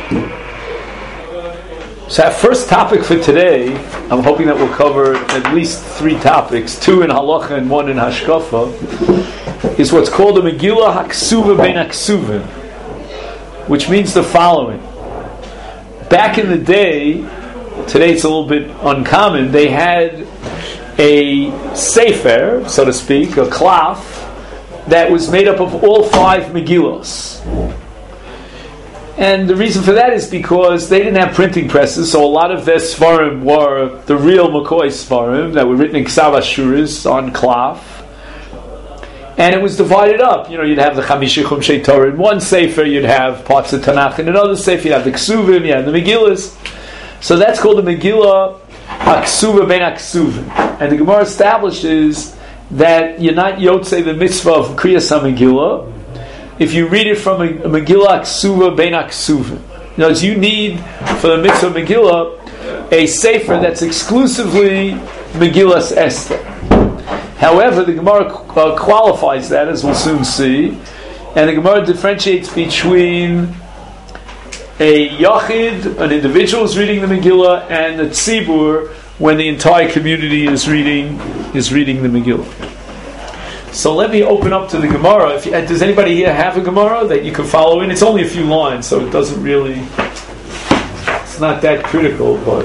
So our first topic for today, I'm hoping that we'll cover at least 3 topics, 2 in halacha and 1 in hashkafa, is what's called a Megillah Haksuva Ben Haksuvim, which means the following. Back in the day, today it's a little bit uncommon, they had a sefer, so to speak, a klaf, that was made up of all 5 Megillos. And the reason for that is because they didn't have printing presses, so a lot of their Svarim were the real McCoy Svarim that were written in Ksav Ashuris on klaf. And it was divided up. You know, you'd have the Chamishi Chumshei Torah in one sefer, you'd have parts of Tanakh in another sefer, you'd have the Ksuvim, you have the Megillas. So that's called the Megillah Haksuva Ben Haksuvim. And the Gemara establishes that you're not Yotzei the mitzvah of Kriyas HaMegillah if you read it from a Megillah Ksuva Ben Haksuvim. In other words, you need, for the mitzvah of Megillah, a sefer that's exclusively Megillas Esther. However, the Gemara qualifies that, as we'll soon see, and the Gemara differentiates between a Yachid, an individual is reading the Megillah, and the Tzibur, when the entire community is reading the Megillah. So let me open up to the Gemara. Does anybody here have a Gemara that you can follow in? It's only a few lines, so it doesn't really... It's not that critical, but...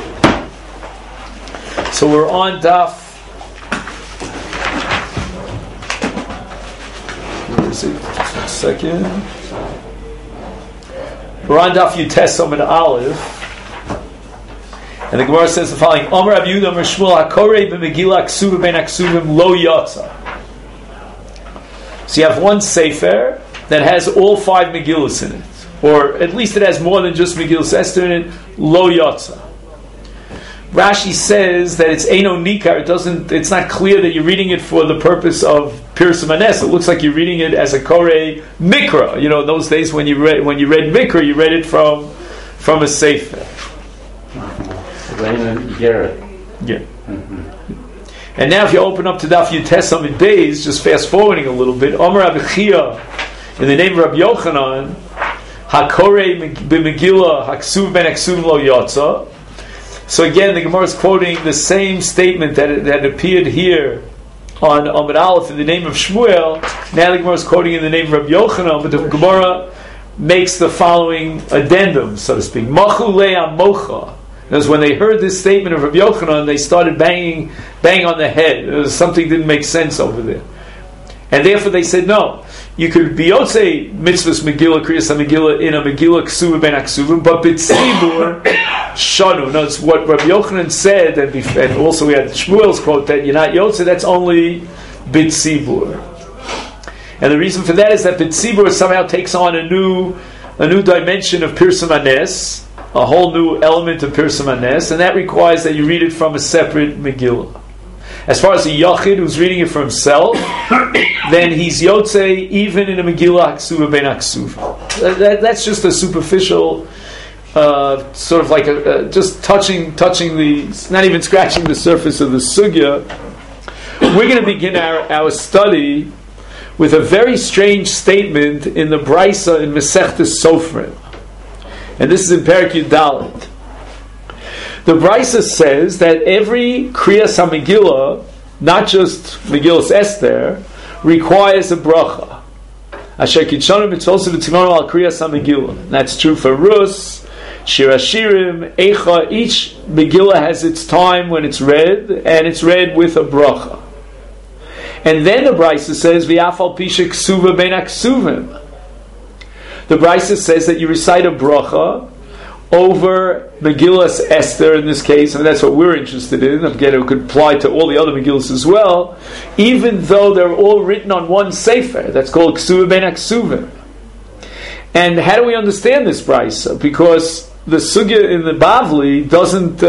So we're on Daf... Where is it? Just a second. We're on Daf Yutes Amud Aleph. And the Gemara says the following: Amar Rav Yehuda Amar Shmuel HaKorei b'Megillah Ksuva Ben Haksuvim lo yatsa. So you have one sefer that has all 5 Megillas in it, or at least it has more than just Megillas Esther in it. Lo yatsa. Rashi says that it's Eino Nikar. It's not clear that you're reading it for the purpose of Pirsum Hanes. It looks like you're reading it as a Korei Mikra. You know, in those days when you read Mikra, you read it from a sefer. Yeah. And now if you open up to Daf Yutes Amud Beis, just fast forwarding a little bit, Omer Rabbi Chia, in the name of Rabbi Yochanan, HaKorei b'Megillah Haksuv Ben Haksuvim lo yatsa. So again, the Gemara is quoting the same statement that appeared here on Amud Aleph in the name of Shmuel. Now the Gemara is quoting in the name of Rabbi Yochanan, but the Gemara makes the following addendum, so to speak. Machu le'a mocha. Because when they heard this statement of Rabbi Yochanan, they started banging on the head. Something didn't make sense over there. And therefore they said, no, you could be Yotzei mitzvahs Megillah, Kriyas HaMegillah, in a Megillah Ksuva Ben Haksuvim, but B'tzibur Shanu. No, it's what Rabbi Yochanan said, and also we had Shmuel's quote, that you're not Yotzei, that's only B'tzibur. And the reason for that is that B'tzibur somehow takes on a new dimension of Pirsum Hanes, a whole new element of Pirsum Hanes, and that requires that you read it from a separate Megillah. As far as a Yachid who's reading it for himself, then he's Yotzei even in a Megillah Haksuva Ben Haksuvim. That's just a superficial, sort of like just touching the, not even scratching the surface of the sugya. We're going to begin our study with a very strange statement in the Brisa in Masechtas Sofrim. And this is in Perek Yud Dalet. The Brisa says that every Kriyas HaMegillah, not just Megillas Esther, requires a bracha. Asher kitshanu mitzvos v'tzimanu al Kriyas HaMegillah. That's true for Rus, Shir Hashirim, Eicha. Each Megillah has its time when it's read, and it's read with a bracha. And then the Brisa says, V'afal pisha ksuva ben haksuvim. The Brisa says that you recite a bracha over Megillas Esther in this case, and that's what we're interested in. Again, it could apply to all the other Megillas as well, even though they're all written on one sefer. That's called Ksuva Ben Haksuvim. And how do we understand this Brisa? Because the sugya in the Bavli doesn't...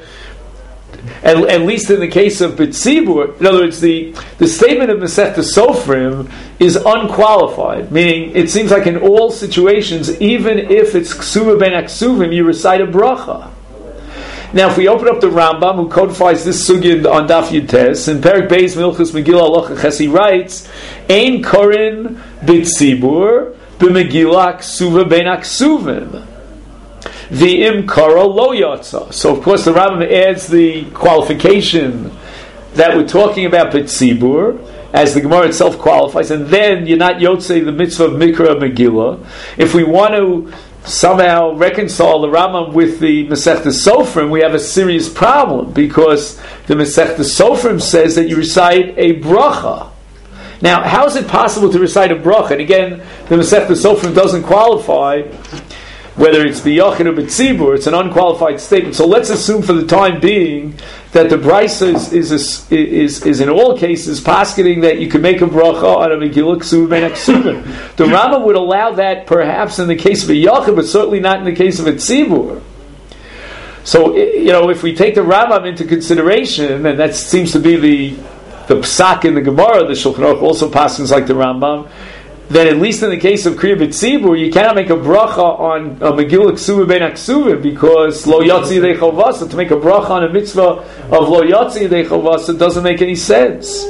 At least in the case of B'tzibur, in other words, the statement of Masechtas Sofrim is unqualified, meaning it seems like in all situations, even if it's Ksuva Ben Haksuvim, you recite a bracha. Now, if we open up the Rambam, who codifies this sugya on Daf Yutes, in Perek Beis Milchus Megillah Halacha Ches, he writes, Ein korin b'tzibur b'Megillah Ksuva Ben Haksuvim. V'im kara lo yatsa. So of course the Rambam adds the qualification that we're talking about b'tzibur, as the Gemara itself qualifies, and then you're not yotzei the mitzvah of Mikra Megillah. If we want to somehow reconcile the Rambam with the Masechta Sofrim, we have a serious problem, because the Masechta Sofrim says that you recite a bracha. Now, how is it possible to recite a bracha? And again, the Masechta Sofrim doesn't qualify whether it's b'yachid or b'tzibur. It's an unqualified statement. So let's assume for the time being that the Brisa is in all cases paskening that you can make a bracha on a Megillah Ksuvim ben Ksuvim. The Rambam would allow that perhaps in the case of a yachid, but certainly not in the case of a tzibur. So, if we take the Rambam into consideration, and that seems to be the psak in the Gemara, the Shulchan Aruch also paskens like the Rambam, then at least in the case of Kriya B'tzibur, you cannot make a bracha on a Megillah Ksuvim ben Ksuvim, because Lo Yatzi Yedei Chavasa, to make a bracha on a mitzvah of Lo Yatzi Yedei Chavasa doesn't make any sense.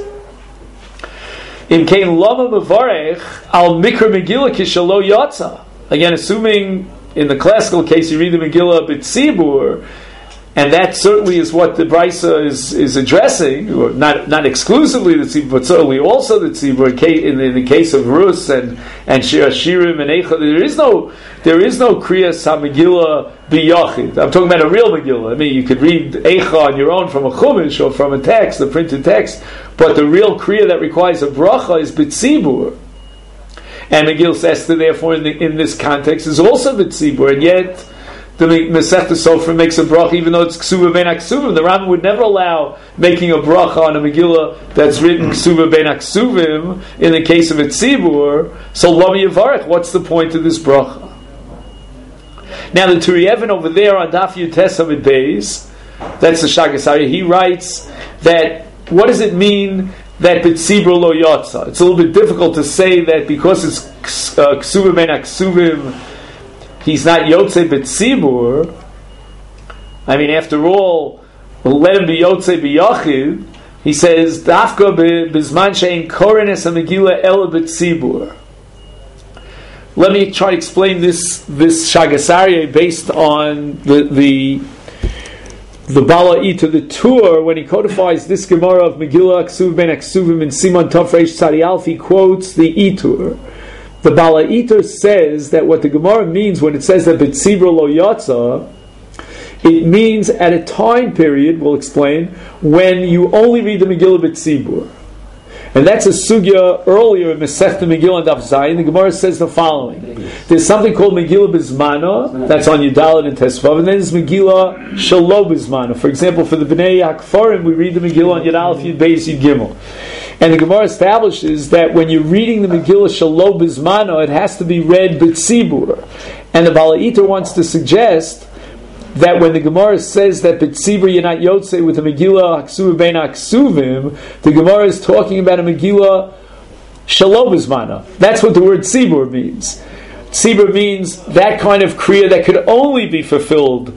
In Kain Lama Mevarech Al Mikra Megillah Kishalo Yatza. Again, assuming in the classical case you read the Megillah B'tzibur, and that certainly is what the Brisa is addressing, or not exclusively the tzibur, but certainly also the tzibur. In the case of Rus and Shir Hashirim and Eicha, there is no Kriyas HaMegillah B'yachid. I'm talking about a real Megillah. I mean, you could read Eicha on your own from a Chumash or from a text, the printed text, but the real Kriya that requires a bracha is B'tzibur. And Megillah Esther, therefore, in this context, is also B'tzibur, and yet the Masechta Sofrim makes a bracha even though it's Ksuvah ben Aksuvim. The Rambam would never allow making a bracha on a Megillah that's written Ksuvah ben Aksuvim in the case of a tzibur. So Lami Yavarech, what's the point of this bracha? Now the Turi Even over there on Daf Yutes Amid Beis, that's the Shagas Aryeh, he writes that what does it mean that B'tzibur lo yatsa? It's a little bit difficult to say that because it's Ksuvah ben Aksuvim he's not Yotzei B'tzibur. I mean, after all, let him be Yotzei B'yachid. He says, Dafka b'zman she'en korenes ha-megillah ela b'tzibur. Let me try to explain this Shagas Aryeh based on the Bala Ita, the Tur, when he codifies this Gemara of Megillah Ksuvim ben Aksuvim in Siman Tov Reish Tzadi Aleph, he quotes the Itur. The Bala Iter says that what the Gemara means when it says that B'tzibur lo yatsa, it means at a time period, we'll explain, when you only read the Megillah B'tzibur. And that's a sugya earlier in Masechta Megillah and Daf Zayin. The Gemara says the following. There's something called Megillah B'zmana, that's on Yudalit and Tesvav, and then there's Megillah Shalo B'zmana. For example, for the Bnei Hakfarim, we read the Megillah on Yud Aleph, Yud Beis, Yud Gimel. And the Gemara establishes that when you're reading the Megillah Shalo B'zmana, it has to be read B'tzibur. And the Bala Iter wants to suggest that when the Gemara says that B'tzibur you're not Yotzei with the Megillah Ksuvim ben Aksuvim, the Gemara is talking about a Megillah Shalo B'zmana. That's what the word Tzibur means. Tzibur means that kind of Kriya that could only be fulfilled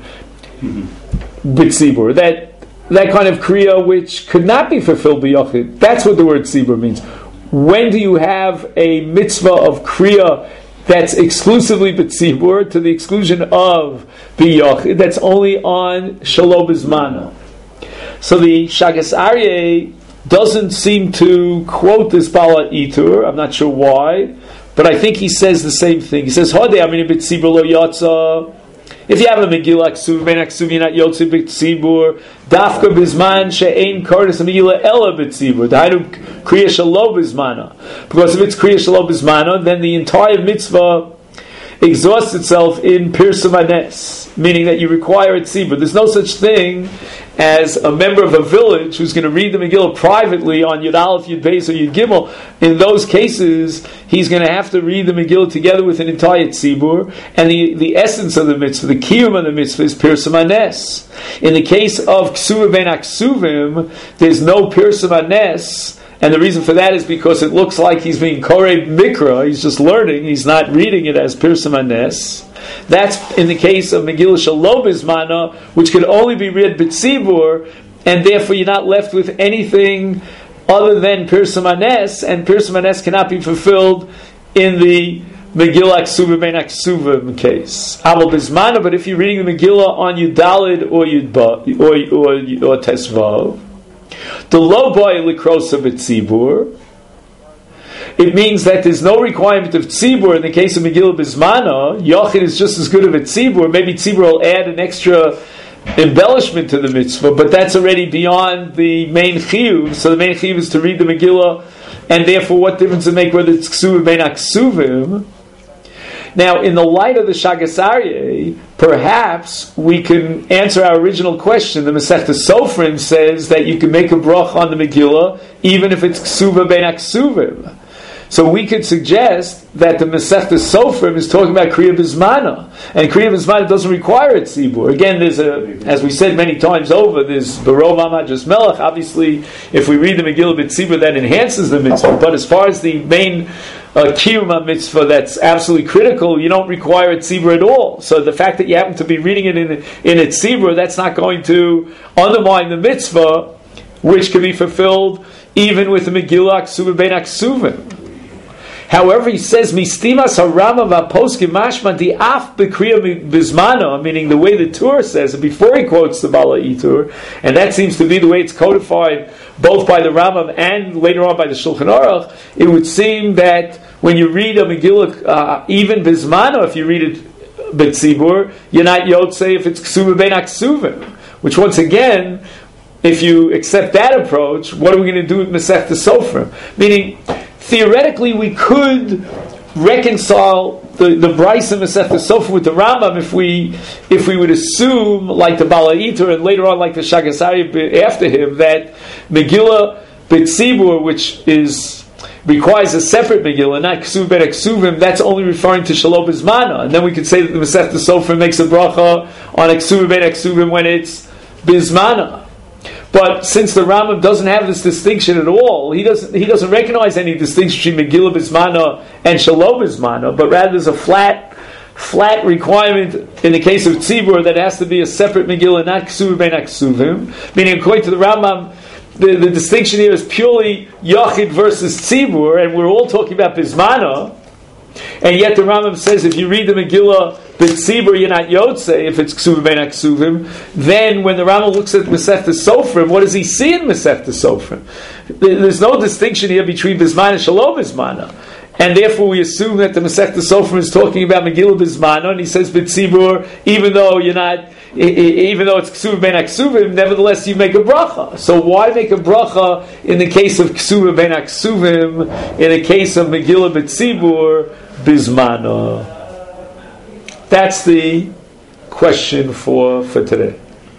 B'tzibur. That kind of Kriya which could not be fulfilled B'yachid. That's what the word Tzibur means. When do you have a mitzvah of Kriya that's exclusively B'tzibur to the exclusion of B'yachid, that's only on Shalo B'zmana? So the Shagas Aryeh doesn't seem to quote this Bala Itur. I'm not sure why, but I think he says the same thing. He says, Hodei, I mean, B'tzibur lo yatsa. If you have a Megillah Ksuvim ben Aksuvim not Yotzei B'tzibur, Dafka B'zman she'ein korenes Megillah ela B'tzibur. Dahainu Kriya Shalo B'zmana. Because if it's Kriya Shalo B'zmana, then the entire mitzvah exhausts itself in Pirsum Hanes, meaning that you require a tzibur. There's no such thing as a member of a village who's going to read the Megillah privately on Yud Aleph, Yud Beis, or Yud Gimel. In those cases, he's going to have to read the Megillah together with an entire tzibur, and the essence of the mitzvah, the kiyum of the mitzvah, is Pirsum Hanes. In the case of Ksuvim ben Aksuvim, there's no Pirsum Hanes. And the reason for that is because it looks like he's being Korei Mikra, he's just learning, he's not reading it as Pirsum Hanes. That's in the case of Megillah Shalo B'zmana, which can only be read B'tzibur, and therefore you're not left with anything other than Pirsum Hanes, and Pirsum Hanes cannot be fulfilled in the Megillah Ksuva Ben Ksuva case. Amal Bismana, but if you're reading the Megillah on Yudalid or Yudba or Tesvav, the Lo Boy Likrosa B'Tzibur, it means that there's no requirement of tzibur in the case of Megillah Bismana. Yochid is just as good of a tzibur. Maybe tzibur will add an extra embellishment to the mitzvah, but that's already beyond the main chiyuv. So the main chiyuv is to read the Megillah, and therefore, what difference does it make whether it's ksuvim ben ksuvim? Now, in the light of the Shagas Aryeh, perhaps we can answer our original question. The Masechta Sofrim says that you can make a bracha on the Megillah even if it's ksuva ben ksuvim. So we could suggest that the Masechta Sofrim is talking about Kriya Bismana, and Kriya Bismana doesn't require a tzibur. Again, there's as we said many times over, there's Barov Amad Melech. Obviously, if we read the Megillah B'tzibur, that enhances the mitzvah. But as far as the main Kiyuma mitzvah that's absolutely critical, you don't require a tzibur at all. So the fact that you happen to be reading it in a tzibur, that's not going to undermine the mitzvah, which can be fulfilled even with the Megillah Ksuva Ben Ksuvim. However, he says, "Mistimas harama v'aposkim mashma di'af b'kriya bismana," meaning the way the Tur says it before he quotes the Bala Itur, and that seems to be the way it's codified both by the Rambam and later on by the Shulchan Aruch. It would seem that when you read a Megillah, even bismana, if you read it b'tzibur, you're not yotzei if it's ksuva ben ksuvim. Which once again, if you accept that approach, what are we going to do with Masechta Sofrim? Meaning, theoretically, we could reconcile the Brisa Masechta Sofrim with the Rambam if we would assume, like the Bala Itur and later on like the Shagas Aryeh after him, that Megillah B'tzibur, which requires a separate Megillah, not Ksuv Ben Ksuvim, that's only referring to Shalom Bismana. And then we could say that the Masechta Sofrim makes a bracha on a Ksuv Ben Ksuvim when it's Bismana. But since the Rambam doesn't have this distinction at all, he doesn't recognize any distinction between Megillah Bismana and Shalom Bismana, but rather there's a flat requirement in the case of Tzibur that has to be a separate Megillah, not Ksuv Ben Ksuvim. Meaning, according to the Rambam, the distinction here is purely Yachid versus Tzibur, and we're all talking about Bismana. And yet the Rambam says if you read the Megillah B'tzibur, you're not Yotzei if it's Ksuvim Ben Ksuvim. Then when the Rambam looks at Masechta Sofrim, what does he see in Masechta Sofrim? There's no distinction here between Bismana and Shalom Bismana. And therefore we assume that the Masechta Sofrim is talking about Megillah Bismana, and he says B'tzibur, even though it's Ksuvim Ben Ksuvim, nevertheless you make a bracha. So why make a bracha in the case of Ksuvim Ben Ksuvim, in the case of Megillah B'tzibur Bismana? That's the question for today.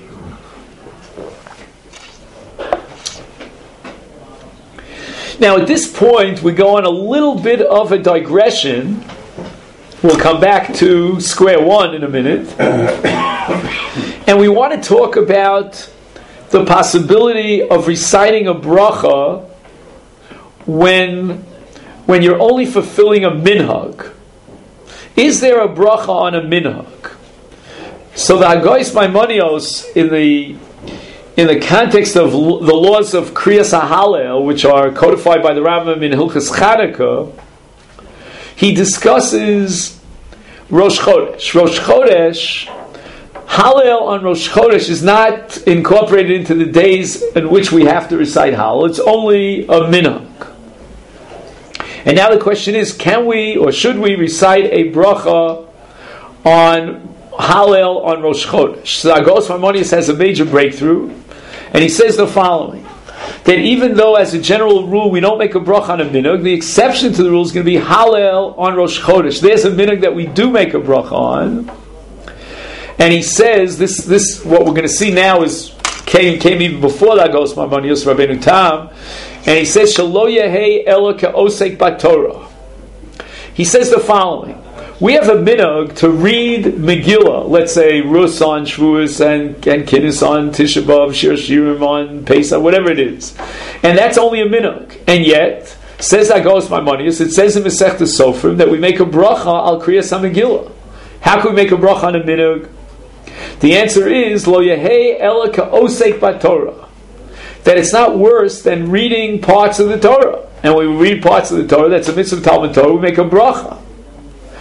Now, at this point, we go on a little bit of a digression. We'll come back to square one in a minute. And we want to talk about the possibility of reciting a bracha when you're only fulfilling a minhag. Is there a bracha on a minhag? So the Hagoyis Maimonios, in the context of the laws of Kriyas HaHalel, which are codified by the Rambam in Hilchas Chanukah, he discusses Rosh Chodesh. Rosh Chodesh, Hallel on Rosh Chodesh is not incorporated into the days in which we have to recite Hallel. It's only a minhag. And now the question is, can we or should we recite a bracha on Hallel on Rosh Chodesh? So Agos Maimonides has a major breakthrough, and he says the following: that even though as a general rule we don't make a bracha on a minhag, the exception to the rule is going to be Hallel on Rosh Chodesh. There's a minhag that we do make a bracha on, and he says this what we're going to see now came even before the Agos Maimonides Rabbeinu Tam, and he says Shelo Yehei Ela Ka'osek Batorah. He says the following: we have a minhag to read Megillah, let's say Rus on Shavuos and Kiddush on Tisha B'Av, Shir Shirim on Pesach, whatever it is. And that's only a minhag. And yet, says Agos Maimonides, it says in Masechta Sofrim that we make a bracha al Kriyas HaMegillah. How can we make a bracha on a minhag? The answer is, Lo Yehei Ela Ka'osek Batorah. That it's not worse than reading parts of the Torah. And when we read parts of the Torah, that's a mitzvah of Talmud Torah, we make a bracha.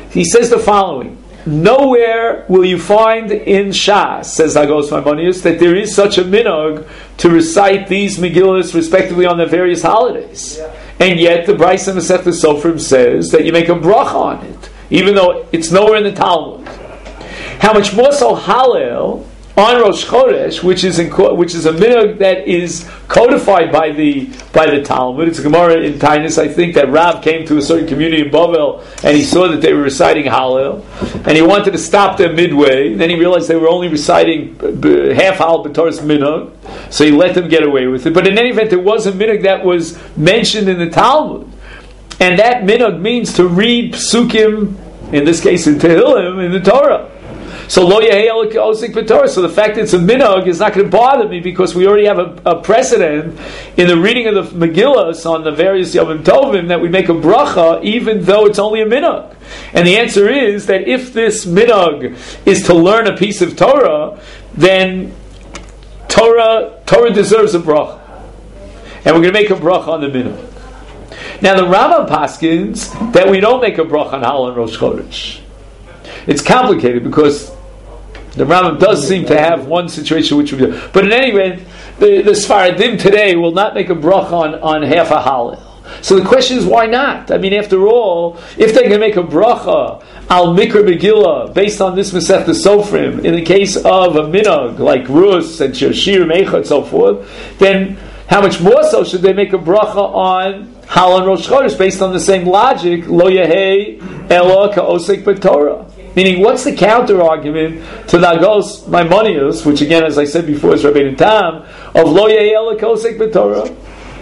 He says the following: nowhere will you find in Shas, says Agos Maimonides, that there is such a minhag to recite these Megillas respectively on the various holidays. Yeah. And yet the Brisa Masechta Sofrim says that you make a bracha on it, even though it's nowhere in the Talmud. How much more so Hallel on Rosh Chodesh, which is a minhag that is codified by the Talmud. It's a Gemara in Tainus, I think, that Rav came to a certain community in Bavel and he saw that they were reciting Hallel, and he wanted to stop them midway. Then he realized they were only reciting half Hallel b'Torah's minhag, so he let them get away with it. But in any event, there was a minhag that was mentioned in the Talmud, and that minhag means to read psukim, in this case in Tehillim, in the Torah. So lo yehei osik b'Torah. So the fact that it's a minhag is not going to bother me, because we already have a precedent in the reading of the Megillas on the various Yomim Tovim that we make a bracha even though it's only a minhag. And the answer is that if this minhag is to learn a piece of Torah, then Torah deserves a bracha, and we're going to make a bracha on the minhag. Now the Rambam paskins that we don't make a bracha on Hallel and Rosh Chodesh. It's complicated because the Rambam does seem to have one situation which would be, but in any event, the Sfaradim today will not make a bracha on half a Hallel. So the question is, why not? I mean, after all, if they can make a bracha al Mikra Megillah based on this Masechta Sofrim, in the case of a minhag like Rus and Shir Meicha and so forth, then how much more so should they make a bracha on Hallel and Rosh Chodesh based on the same logic? Lo yehei ela ka'osek b'Torah. Meaning, what's the counter argument to the Agos Maimonides, which again, as I said before, is Rabbeinu Tam, of Lo Yehei Ela Kosek B'Torah?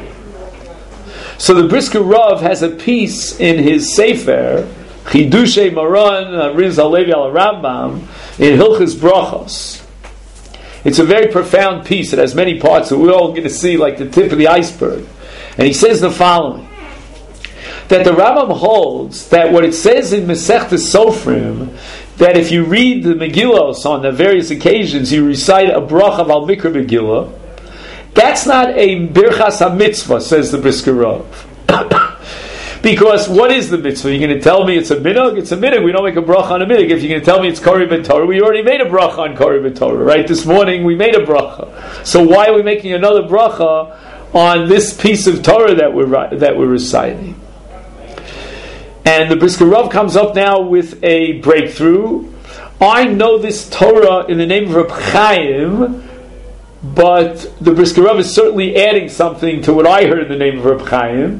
So the Brisker Rav has a piece in his Sefer, Chidushay Maran Riz Halevi al Rambam, in Hilchos Brachos. It's a very profound piece. It has many parts that we're all going to see like the tip of the iceberg. And he says the following: that the Rambam holds that what it says in Masechta Sofrim, that if you read the Megillos on the various occasions, you recite a bracha of Al Mikra Megillah, that's not a Birchas HaMitzvah, says the Brisker Rav. Because what is the mitzvah? You're going to tell me it's a minhag? It's a minhag. We don't make a bracha on a minhag. If you're going to tell me it's Kori B'Torah, we already made a bracha on Kori B'Torah, right? This morning we made a bracha. So why are we making another bracha on this piece of Torah that we're reciting? And the Brisker Rav comes up now with a breakthrough. I know this Torah in the name of Reb Chaim, but the Brisker Rav is certainly adding something to what I heard in the name of Reb Chaim.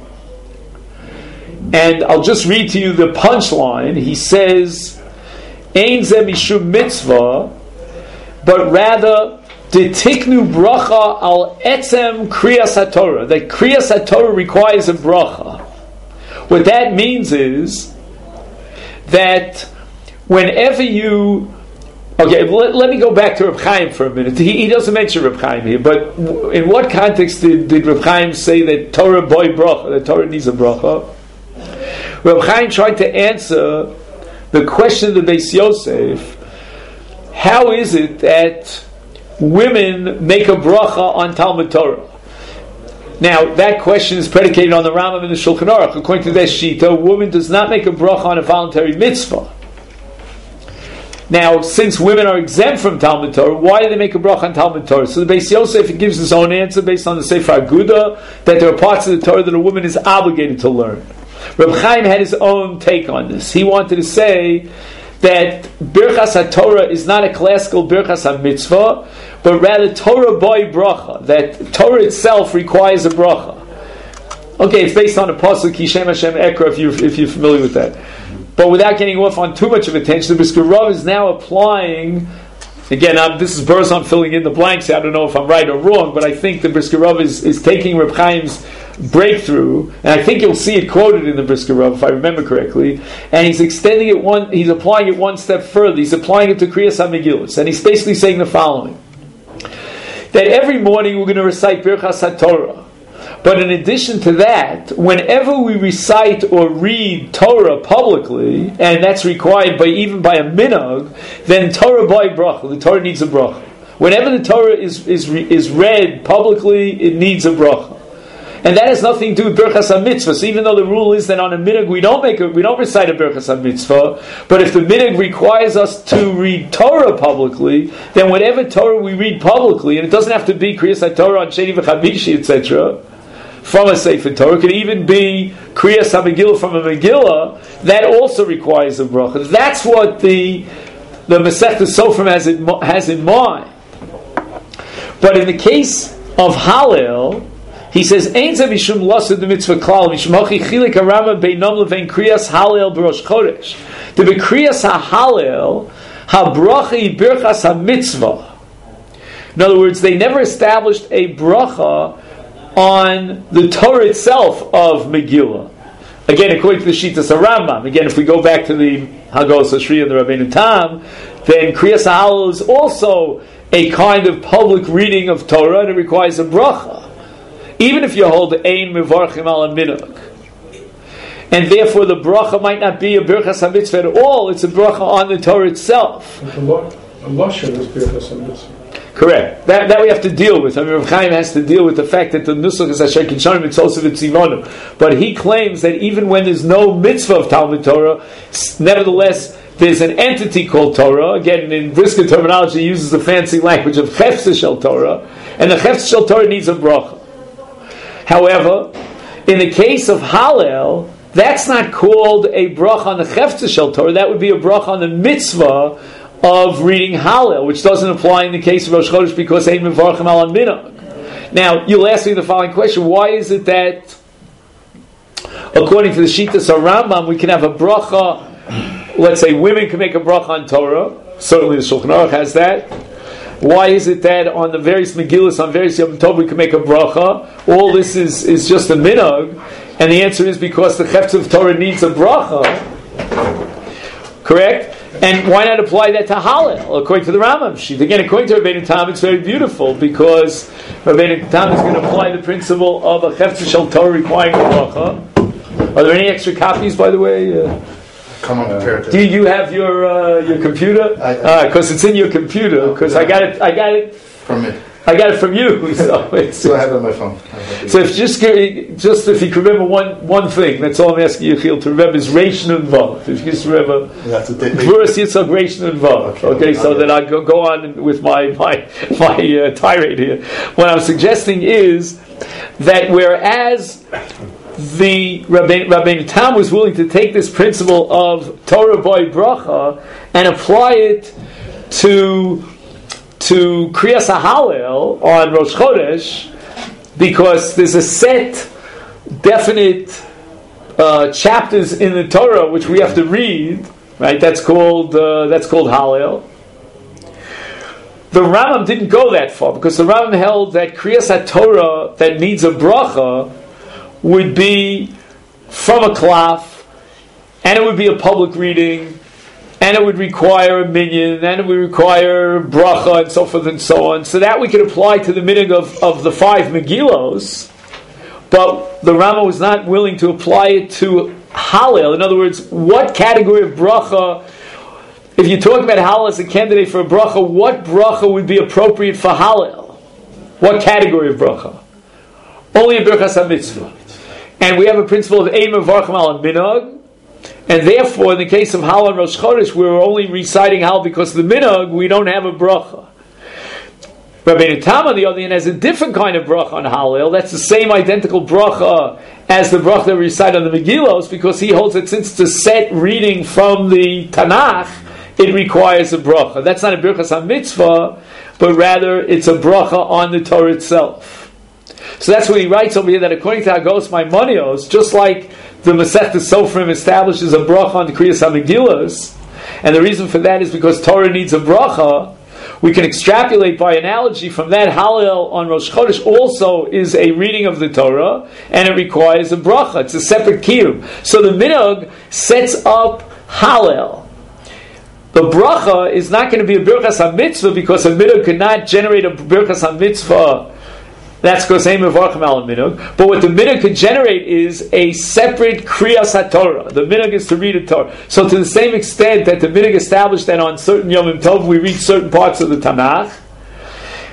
And I'll just read to you the punchline. He says, Ein ze mishum mitzvah, but rather Detiknu bracha al etzem kriyas haTorah. That kriyas haTorah requires a bracha. What that means is that whenever you... Okay, let me go back to Reb Chaim for a minute. He doesn't mention Reb Chaim here, but in what context did Reb Chaim say that Torah boy bracha, that Torah needs a bracha? Reb Chaim tried to answer the question of the Beis Yosef: how is it that women make a bracha on Talmud Torah? Now, that question is predicated on the Rambam and the Shulchan Aruch. According to this Shita, a woman does not make a bracha on a voluntary mitzvah. Now, since women are exempt from Talmud Torah, why do they make a bracha on Talmud Torah? So the Beis Yosef gives his own answer based on the Sefer Aguda, that there are parts of the Torah that a woman is obligated to learn. Reb Chaim had his own take on this. He wanted to say that Birchas HaTorah is not a classical Birchas HaMitzvah, but rather Torah boy bracha, that Torah itself requires a bracha. Okay, it's based on a pasuk Kishem Hashem Ekra, if you're familiar with that. But without getting off on too much of attention, the Brisker Rav is now applying. Again, this is Berzon filling in the blanks. I don't know if I'm right or wrong, but I think the Brisker Rav is taking Reb Chaim's breakthrough, and I think you'll see it quoted in the Brisker Rav, if I remember correctly, and he's extending it he's applying it one step further. He's applying it to Kriyas HaMegillos, and he's basically saying the following: that every morning we're going to recite Birchas HaTorah, but in addition to that, whenever we recite or read Torah publicly, and that's required even by a minhag, then Torah by bracha, the Torah needs a bracha. Whenever the Torah is read publicly, it needs a bracha. And that has nothing to do with Birchas HaMitzvah. So even though the rule is that on a minhag we don't recite a Birchas HaMitzvah, but if the minhag requires us to read Torah publicly, then whatever Torah we read publicly, and it doesn't have to be Kriyas HaTorah on Sheni v'Chamishi, etc., from a Sefer Torah, it could even be Kriyas HaMegillah from a Megillah, that also requires a bracha. That's what the Masechta Sofrim has in mind. But in the case of Hallel, he says, "Ein ze mishum lasud mitzvah klal mishum hachi chilik harama beinam levein kriyas Hallel b'Rosh Chodesh." The bekriyas haHallel habracha birchas hamitzvah. In other words, they never established a bracha on the Torah itself of Megillah. Again, according to the Shitas HaRambam. Again, if we go back to the Hagos Ashri and the Rabbeinu Tam, then Kriyas HaHallel is also a kind of public reading of Torah, and it requires a bracha, even if you hold Ein Mevarchim Al Minhag. And therefore, the bracha might not be a Birchas HaMitzvah at all; it's a bracha on the Torah itself. Allah is Birchas HaMitzvah. Correct. That we have to deal with. I mean, Rav Chaim has to deal with the fact that the nusach is Asher Kinshanim, it's also V'tzivonu. But he claims that even when there's no mitzvah of Talmud Torah, nevertheless, there's an entity called Torah. Again, in Brisker terminology, he uses the fancy language of Chefza Shel Torah, and the Chefza Shel Torah needs a bracha. However, in the case of Hallel, that's not called a bracha on the Chefza Shel Torah. That would be a bracha on the mitzvah of reading Hallel, which doesn't apply in the case of Rosh Chodesh because Ein Mevarchim Al Minhag. Now, you'll ask me the following question: why is it that, according to the Shitas HaRambam, we can have a bracha? Let's say women can make a bracha on Torah. Certainly, the Shulchan Aruch has that. Why is it that on the various Megillas, on various Yom Tov, we can make a bracha? All this is just a minhag, and the answer is because the Chefetz of Torah needs a bracha. Correct? And why not apply that to Hallel, according to the Rambam sheet? Again, according to Rabbeinu Tam, it's very beautiful because Rabbeinu Tam is going to apply the principle of a Chefetz Shel Torah requiring a bracha. Are there any extra copies, by the way? Come on, prepared. Do you have your computer? Because it's in your computer. Because I got it from me. I got it from you. So I have it on my phone. So if just if you can remember one thing, that's all I'm asking you, Chil, to remember is Reish Nun Vav. If you just remember, Gvuras Yitzchak Reish Nun Vav. Okay, so that I go on with my tirade here. What I'm suggesting is that whereas the Rabbeinu Tam was willing to take this principle of Torah by bracha and apply it to Kriyas HaHallel on Rosh Chodesh, because there's a set, definite chapters in the Torah which we have to read. Right? That's called Hallel. The Rambam didn't go that far because the Rambam held that Kriyas HaTorah that needs a bracha would be from a klaf, and it would be a public reading, and it would require a minyan, and it would require bracha, and so forth and so on. So that we could apply to the minhag of the 5 Megillos, but the Rambam was not willing to apply it to Hallel. In other words, what category of bracha, if you talk about Hallel as a candidate for a bracha, what bracha would be appropriate for Hallel? What category of bracha? Only a Birchas HaMitzvah. And we have a principle of Ein Mevarchim Al Minhag, and therefore, in the case of Hallel and Rosh Chodesh, we're only reciting Hallel because of the minhag, we don't have a bracha. Rabbeinu Tam, on the other hand, has a different kind of bracha on Hallel. That's the same identical bracha as the bracha that we recite on the Megillos, because he holds that since it's a set reading from the Tanakh, it requires a bracha. That's not a Birchas HaMitzvah, but rather it's a bracha on the Torah itself. So that's what he writes over here, that according to Hagos Maimonios, just like the Masechta Sofrim establishes a bracha on the Kriyas HaMegillas, and the reason for that is because Torah needs a bracha, we can extrapolate by analogy from that Hallel on Rosh Chodesh also is a reading of the Torah, and it requires a bracha. It's a separate kiyum. So the minhag sets up Hallel. The bracha is not going to be a Birchas HaMitzvah because a minhag cannot generate a Birchas HaMitzvah. That's because Ein Mevarchim Al Minhag. But what the minhag could generate is a separate Kriyas HaTorah. The minhag is to read a Torah. So to the same extent that the minhag established that on certain Yom Tov we read certain parts of the Tanakh,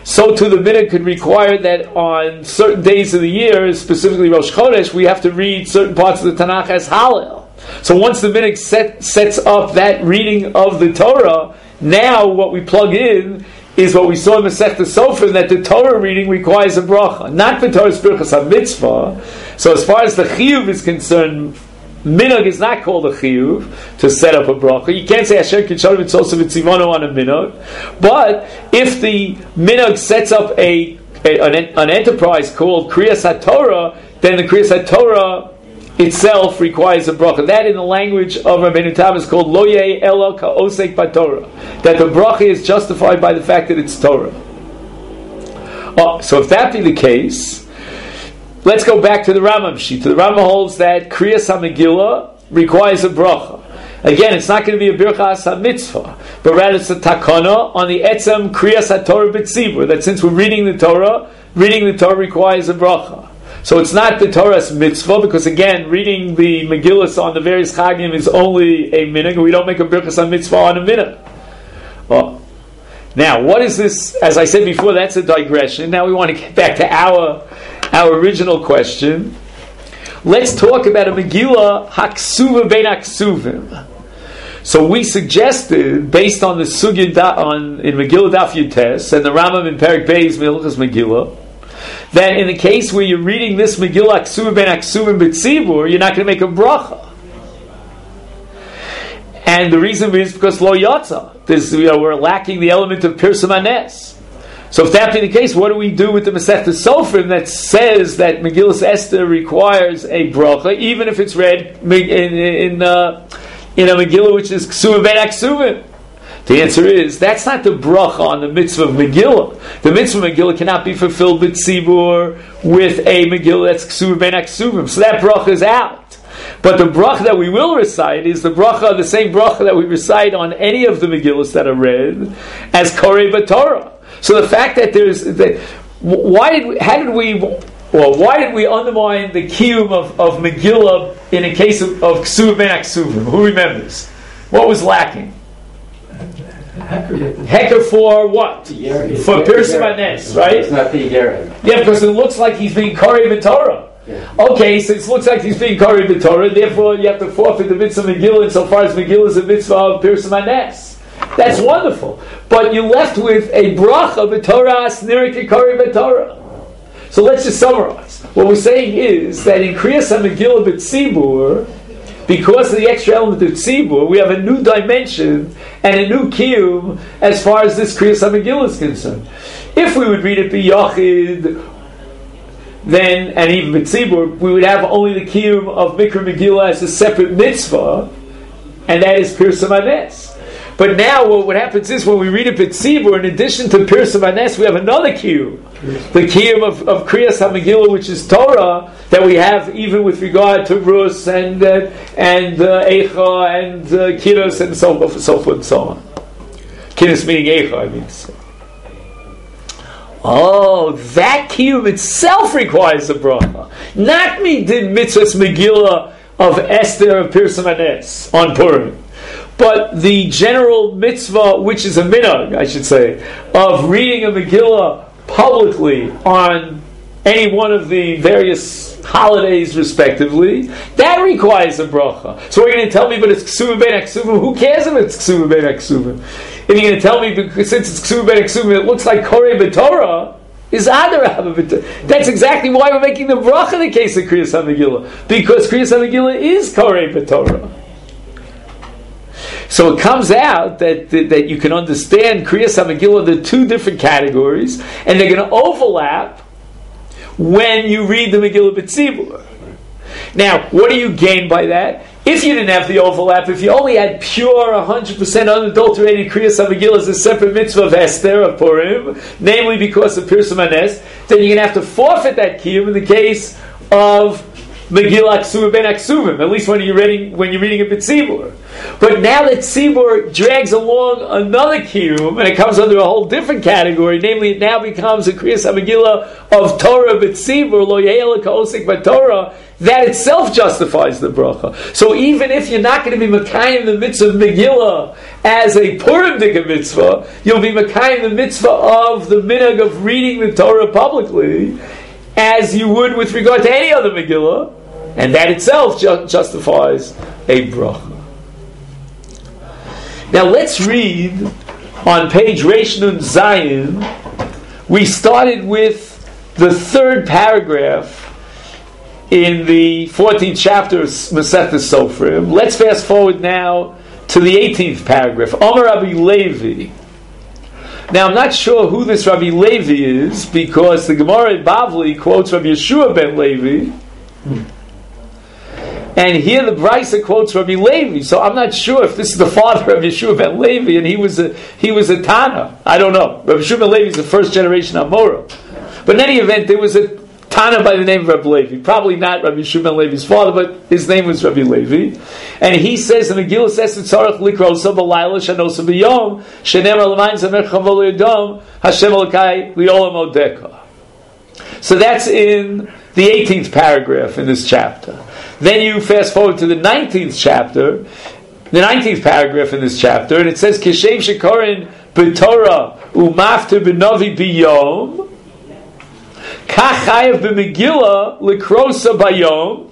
so too the minhag could require that on certain days of the year, specifically Rosh Chodesh, we have to read certain parts of the Tanakh as Hallel. So once the minhag sets up that reading of the Torah, now what we plug in is what we saw in Masechta Sofrim, that the Torah reading requires a bracha, not the Torah's birchas ha-mitzvah. So as far as the chiyuv is concerned, minhag is not called a chiyuv to set up a bracha. You can't say Asher Kitshar Mitzosah V'tzivonu on a minhag. But if the minhag sets up an enterprise called Kriyas HaTorah, then the Kriyas HaTorah itself requires a bracha. That in the language of Rabbeinu Tam is called Lo Yeh Ela Ka'osek B'Torah. That the bracha is justified by the fact that it's Torah. So if that be the case, let's go back to the Rambam sheet. The Rambam holds that Kriyas HaMegillah requires a bracha. Again, it's not going to be a birchas ha-mitzvah, but rather it's a takana on the etzem Kriyas HaTorah B'tzibur, that since we're reading the Torah requires a bracha. So it's not the Torah's mitzvah, because again, reading the Megillah on the various Chagim is only a minhag. We don't make a birchas ha-mitzvah on a minhag. Now, what is this? As I said before, that's a digression. Now we want to get back to our original question. Let's talk about a Megillah Haksuva Ben Haksuvim. So we suggested, based on the Sugya in Megillah Daf Yutes and the Rambam in Perek Beis Milchas Megillah, that in the case where you're reading this Megillah Haksuva Ben Haksuvim B'tzibur, you're not going to make a bracha. And the reason is because Lo Yatza. We're lacking the element of Pirsum Hanes. So if that be the case, what do we do with the Masechta Sofrim that says that Megillah Esther requires a bracha, even if it's read in a Megillah which is Ksuva Ben Haksuvim? The answer is, that's not the bracha on the mitzvah of Megillah. The mitzvah of Megillah cannot be fulfilled with tzibur, with a Megillah that's Ksuva Ben Haksuvim. So that bracha is out. But the bracha that we will recite is the same bracha that we recite on any of the Megillahs that are read as Korei B'Torah. So the fact that why did we undermine the kiyum of Megillah in a case of Ksuva Ben Haksuvim? Who remembers? What was lacking? Heker for what? For Pirsum Hanes, right? It's not the Yigeret. Yeah, because it looks like he's being Korei B'Torah. Yeah. Okay, so it looks like he's being Korei B'Torah, therefore you have to forfeit the mitzvah of Megillah insofar as Megillah is a mitzvah of Pirsum Hanes. That's wonderful. But you're left with a bracha B'Torah Asnirik Korei B'Torah. So let's just summarize. What we're saying is that in Kriyas HaMegillah B'Tzibur, because of the extra element of tzibur, we have a new dimension and a new kiyum as far as this Kriyas HaMegillah is concerned. If we would read it b'yachid, then, and even b'tzibur, we would have only the kiyum of Mikra Megillah as a separate mitzvah, and that is Pirsum Hanes. But now what happens is when we read it b'tzibur, in addition to Pirsum Hanes, we have another kiyum. The kiyum of Kriyas HaMegillah, which is Torah, that we have even with regard to Rus and Eicha and Kiddos and so forth and so on. Kiddos meaning Eicha, I mean. Oh, that kiyum itself requires a bracha. Not me did mitzvahs Megillah of Esther of Pirsum Hanes on Purim. But the general mitzvah, which is a minhag, I should say, of reading a Megillah publicly on any one of the various holidays, respectively, that requires a bracha. So we're going to tell me, but it's Ksuva Ben Haksuvim. Who cares if it's Ksuva Ben Haksuvim? If you're going to tell me, because since it's Ksuva Ben Haksuvim, it looks like Korei B'Torah, is Adarabah B'Torah. That's exactly why we're making the bracha in the case of Kriyas HaMegillah. Because Kriyas HaMegillah is Korei B'Torah. So it comes out that you can understand Kriyas HaMegillah, the two different categories, and they're going to overlap when you read the Megillah B'tzibur. Now, what do you gain by that? If you didn't have the overlap, if you only had pure, 100% unadulterated Kriyas HaMegillah as a separate mitzvah of Esther, of Purim, namely because of Pirsum Hanes, then you're going to have to forfeit that kiyum in the case of Megillah Ksuvim ben Aksuvim, at least when you're reading a B'tzibur. But now that Tzibur drags along another Kiyum, and it comes under a whole different category, namely it now becomes a Kriyas HaMegillah of Torah B'tzibur, Lo Ye'ela Ka'osik B'Torah, that itself justifies the bracha. So even if you're not going to be Mekayim the mitzvah of Megillah as a Purim Dika mitzvah, you'll be Mekayim the mitzvah of the minhag of reading the Torah publicly, as you would with regard to any other Megillah, and that itself justifies a bracha. Now let's read on page Reish Nun Zayin. We started with the third paragraph in the 14th chapter of Masechtas Sofrim. Let's fast forward now to the 18th paragraph. Omer Rabbi Levi. Now, I'm not sure who this Rabbi Levi is, because the Gemara in Bavli quotes Rabbi Yeshua ben Levi, and here the Brisa quotes Rabbi Levi. So I'm not sure if this is the father of Yeshua ben Levi, and he was a Tana. I don't know. Rabbi Yeshua ben Levi is the first generation Amora. But in any event, there was a Tana by the name of Rabbi Levi. Probably not Rabbi Yeshua ben Levi's father, but his name was Rabbi Levi. And he says in Megillah says Tzarech Likrosa B'Layla Shanosa B'Yom Shenemar L'Mayin Zamer Chavol Yodom Hashem Elokai Li'olam Odeka. So that's in the 18th paragraph in this chapter. Then you fast forward to the 19th chapter, the 19th paragraph in this chapter, and it says Kishem Shekorin B'Torah U'Mafter B'Novi B'Yom Kachayev B'Megillah Likrosa B'Yom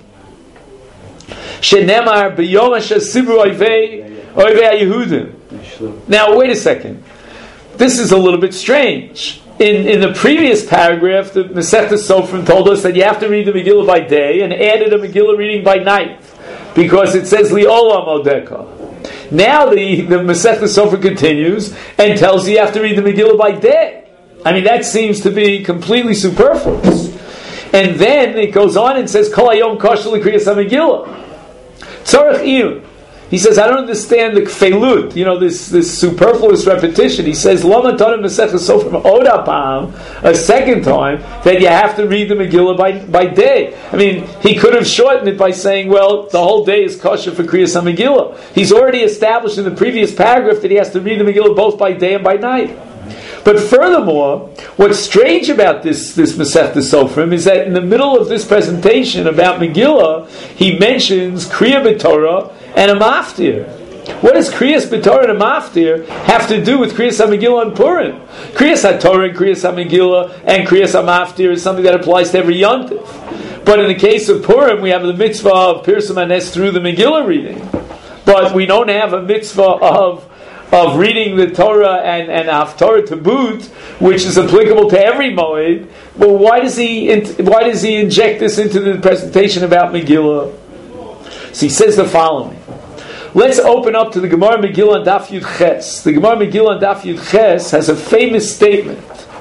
Shenemar B'Yom Asher Sibru Oivei HaYehudim. Now wait a second. This is a little bit strange. In the previous paragraph, the Masechtas Sofrim told us that you have to read the Megillah by day, and added a Megillah reading by night, because it says Li'olam Odeka. Now the Masechtas Sofrim continues and tells you have to read the Megillah by day. I mean, that seems to be completely superfluous. And then it goes on and says Kol Hayom Kosher L'Kriyas HaMegillah Tzarech Iyun. He says, I don't understand the kfeilut, this superfluous repetition. He says, Lama Tonim Masechtas Sofrim Od Apam, a second time, that you have to read the Megillah by day. I mean, he could have shortened it by saying, well, the whole day is kosher for Kriyas HaMegillah. He's already established in the previous paragraph that he has to read the Megillah both by day and by night. But furthermore, what's strange about this Masechtas Sofrim is that in the middle of this presentation about Megillah, he mentions Kriya B'Torah and a Maftir. What does Kriyas B'Torah and a Maftir have to do with Kriyas HaMegillah and Purim? Kriyas HaTorah and Kriyas HaMegillah and Kriyas HaMaftir is something that applies to every Yontif. But in the case of Purim, we have the mitzvah of Pirsum Hanes through the Megillah reading. But we don't have a mitzvah of reading the Torah and Haftarah to boot, which is applicable to every Moed. Well, why does he inject this into the presentation about Megillah? So he says the following. Let's open up to the Gemara Megillah and Daf Yud Ches. The Gemara Megillah and Daf Yud Ches has a famous statement.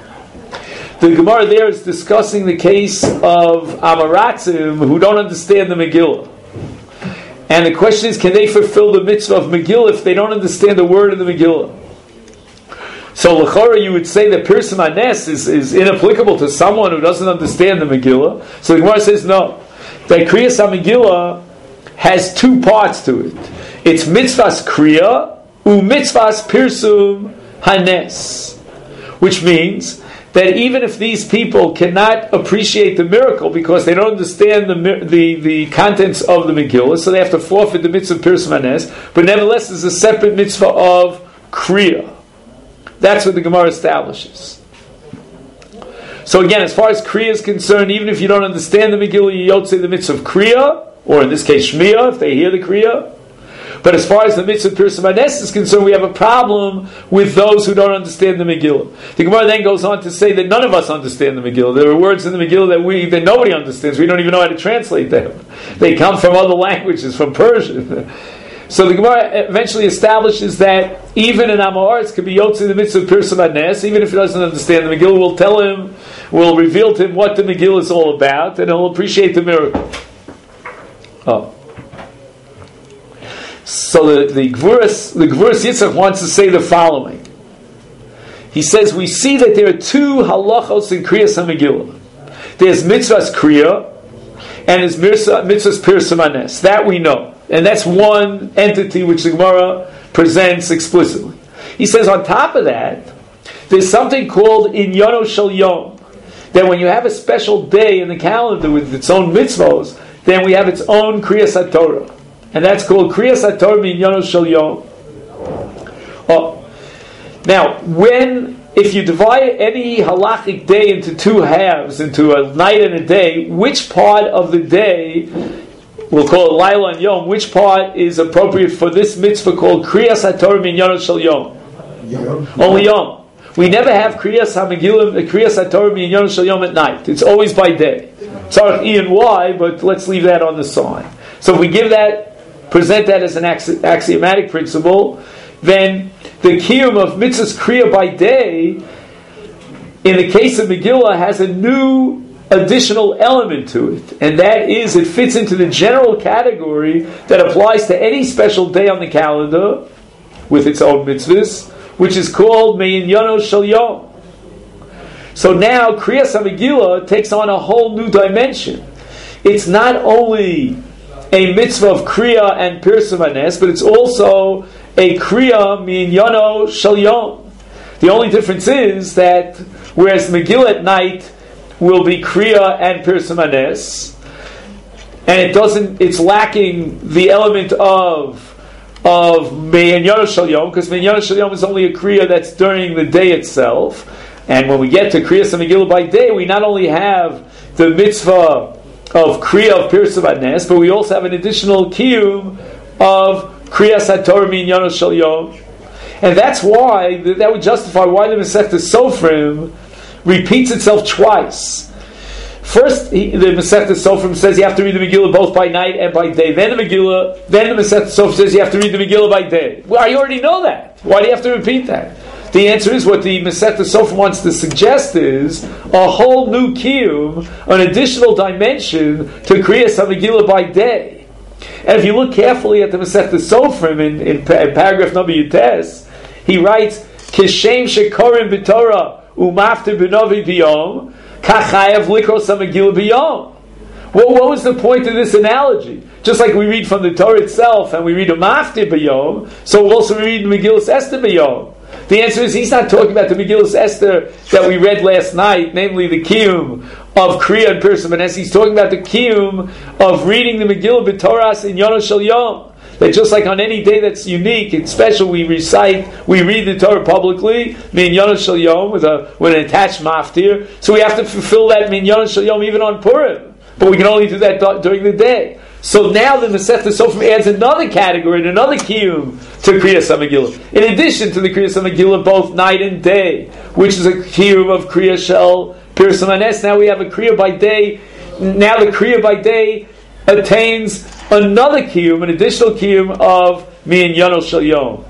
The Gemara there is discussing the case of Amaratzim who don't understand the Megillah. And the question is, can they fulfill the mitzvah of Megillah if they don't understand the word of the Megillah? So, l'chora, you would say that Pirsum Hanes is inapplicable to someone who doesn't understand the Megillah. So the Gemara says no. That Kriyas HaMegillah has two parts to it. It's mitzvahs Kriya u mitzvahs Pirsum Hanes, which means that even if these people cannot appreciate the miracle because they don't understand the contents of the Megillah, so they have to forfeit the mitzvah of Pirsum Hanes, but nevertheless there's a separate mitzvah of Kriya. That's what the Gemara establishes. So again, as far as Kriya is concerned, even if you don't understand the Megillah, you don't say the mitzvah of Kriya, or in this case Shmiya, if they hear the Kriya. But as far as the mitzvah of Pirsum Hanes is concerned, we have a problem with those who don't understand the Megillah. The Gemara then goes on to say that none of us understand the Megillah. There are words in the Megillah that nobody understands. We don't even know how to translate them. They come from other languages, from Persian. So the Gemara eventually establishes that even an Amoritz could be Yotze the mitzvah of Pirsum Hanes, even if he doesn't understand the Megillah. We'll reveal to him what the Megillah is all about, and he'll appreciate the miracle. So the Gvuras Yitzchak wants to say the following. He says, we see that there are two halachos in Kriyas HaMegillah. There's mitzvahs Kriya, and his mitzvahs Pirsa Manes. That we know. And that's one entity which the Gemara presents explicitly. He says on top of that, there's something called Inyono Shel Yom. That when you have a special day in the calendar with its own mitzvahs, then we have its own Kriyas HaTorah. And that's called Kriyas HaTorah Inyono Shel Yom. Now, if you divide any halachic day into two halves, into a night and a day, which part of the day, we'll call it Laila and Yom, which part is appropriate for this mitzvah called Kriyas HaTorah Minyono Shel Yom? Only Yom. We never have Kriyas HaMegillah, Kriyas HaTorah Minyono Shel Yom at night. It's always by day. Tzarech E and Y, but let's leave that on the side. So if we present that as an axiomatic principle, then the kiyum of mitzvahs kriya by day, in the case of Megillah, has a new additional element to it, and that is it fits into the general category that applies to any special day on the calendar with its own mitzvahs, which is called Me'inyono Shel Yom. So now Kriyas HaMegillah takes on a whole new dimension. It's not only a mitzvah of Kriya and Pirsa Manes, but it's also a Kriya Minyono Shel Yom. The only difference is that whereas Megillah at night will be Kriya and Pirsa Manes, and it's lacking the element of Minyono Shel Yom, because Minyono Shel Yom is only a Kriya that's during the day itself. And when we get to Kriyas HaMegillah by day, we not only have the mitzvah of Kriya of Pirsa Manes, but we also have an additional kiyum of Kriyas HaTorah Minyono Shel Yom. And that's why, that would justify why the Masechta Sofrim repeats itself twice. First, the Masechta Sofrim says you have to read the Megillah both by night and by day. Then the Masechta Sofrim says you have to read the Megillah by day. Well, you already know that. Why do you have to repeat that? The answer is what the Masechta Sofrim wants to suggest is a whole new kiyum, an additional dimension to Kriyas HaMegillah by day. And if you look carefully at the Masechta Sofrim in paragraph number Yutes, he writes, Kishem shekorim b'Torah umafter b'novi b'yom kachayev likros HaMegillah b'yom. What was the point of this analogy? Just like we read from the Torah itself and we read umafter b'yom, so we'll also read Megillas Esther b'yom. The answer is he's not talking about the Megillas Esther that we read last night, namely the kiyum of Kriya and Pirsa Manes. He's talking about the kiyum of reading the Megillah b'Torah in Yono Shel Yom. That just like on any day that's unique and special, we read the Torah publicly, min Yono Shel Yom, with an attached maftir. So we have to fulfill that min Yono Shel Yom even on Purim. But we can only do that during the day. So now the Masechta Sofrim adds another category and another kiyum to Kriyas HaMegillah. In addition to the Kriyas HaMegillah, both night and day, which is a kiyum of Kriya Shel Pirsa Manes. Now we have a Kriya by day. Now the Kriya by day attains another kiyum, an additional kiyum of Minyono Shel Yom.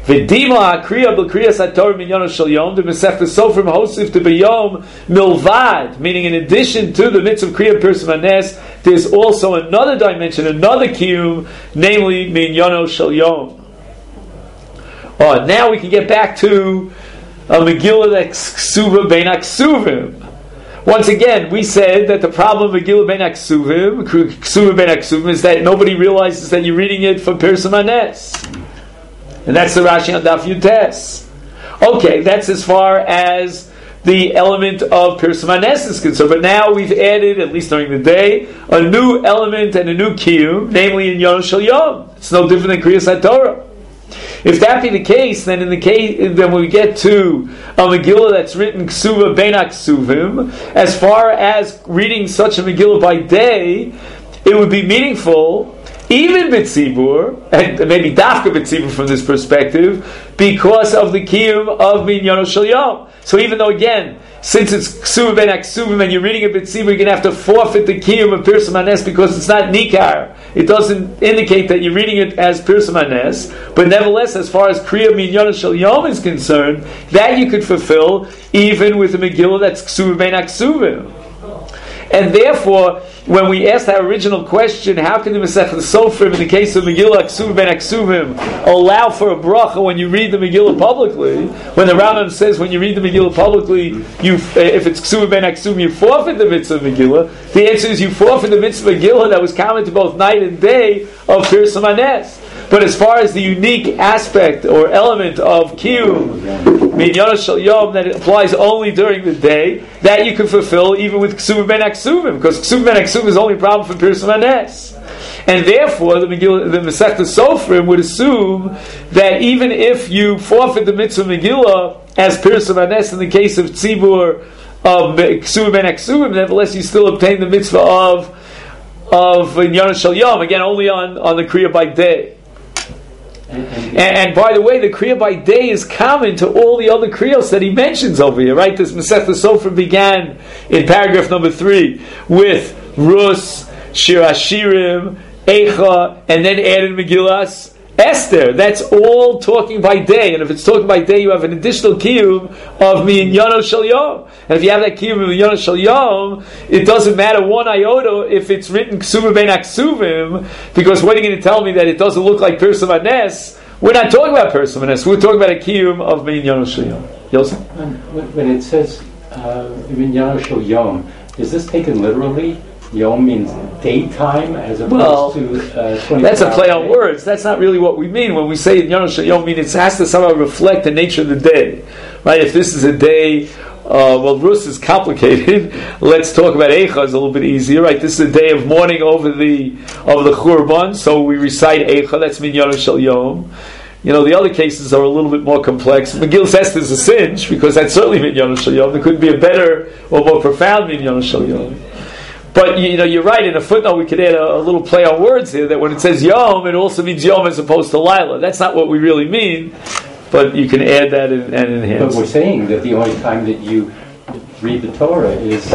V'dima kriya b'kriyas haTorah Minyono Shel Yom. The Masechta Sofrim hosif to b'yom milvad, meaning in addition to the mitzvah Kriya Pirsa Manes, there's also another dimension, another kiyum, namely Minyono Shel Yom. Now we can get back to a Megillah that's Ksuva Bein HaKsuvim. Once again, we said that the problem of Megillah Bein HaKsuvim, Ksuva Bein HaKsuvim, is that nobody realizes that you're reading it for Pirsa Manes. And that's the Rashi on Daf Yutes. Okay, that's as far as the element of Pirsa Manes is concerned. But now we've added, at least during the day, a new element and a new kiyum, namely in Yono Shel Yom. It's no different than Kriyas HaTorah. If that be the case, then when we get to a Megillah that's written Ksuva Bein HaKsuvim, as far as reading such a Megillah by day, it would be meaningful, even B'tzibur, and maybe Dafka B'tzibur from this perspective, because of the kiyum of Minyono Shel Yom. So even though, again, since it's Ksuva Bein HaKsuvim and you're reading a B'tzibur, you're going to have to forfeit the kiyum of Pirsa Manes because it's not Nikar. It doesn't indicate that you're reading it as Pirsa Manes, but nevertheless, as far as Kriya Minyono Shel Yom is concerned, that you could fulfill even with a Megillah that's Ksuva Bein HaKsuvim. And therefore, when we asked our original question, how can the Masechta Sofrim, in the case of Megillah Aksuvim ben Aksuvim, allow for a bracha when you read the Megillah publicly? When the Rambam says when you read the Megillah publicly, if it's Aksuvim ben Aksuvim, you forfeit the mitzvah of Megillah. The answer is you forfeit the mitzvah of Megillah that was common to both night and day of Pirsum Hanes. But as far as the unique aspect or element of Kiyum, Minyan Shel Yom, that it applies only during the day, that you can fulfill even with Ksuvim ben Aksuvim, because Ksuvim ben Aksuvim is only a problem for Pirsum Hanes. And therefore, the Masechta Sofrim would assume that even if you forfeit the mitzvah Megillah as Pirsum Hanes in the case of Tzibur of Ksuvim ben Aksuvim, nevertheless you still obtain the mitzvah of Minyan Shel Yom, again only on the Kriya by day. And by the way, the Kriya by day is common to all the other Kriyos that he mentions over here, right? This Masechta Sofrim began in paragraph number 3 with Rus, Shir Hashirim, Eicha, and then added Megillas Esther. That's all talking by day. And if it's talking by day, you have an additional Kiyum of Minyan Shel Yom. And if you have that Kiyum of Minyan Shel Yom, it doesn't matter one iota if it's written Ksuvim ben Aksuvim, because what are you going to tell me that it doesn't look like Pirsum Hanes? We're not talking about Pirsum Hanes. We're talking about a Kiyum of Minyan Shel Yom. Yosef? When it says Minyan Shel Yom, is this taken literally? Yom means daytime as opposed to 24 that's a play on words. That's not really what we mean when we say Minyan Shel Yom. It has to somehow reflect the nature of the day, right? If this is a day, Rus is complicated. Let's talk about Eicha. It's a little bit easier, right? This is a day of mourning over the Churban, so we recite Eicha. That's Minyan Shel Yom. The other cases are a little bit more complex. Megillah Esther is a cinch because that's certainly Minyan Shel Yom. There couldn't be a better or more profound Minyan Shel Yom. But you're right. In a footnote, we could add a little play on words here that when it says Yom, it also means Yom as opposed to Lila. That's not what we really mean, but you can add that and enhance. But we're saying that the only time that you read the Torah is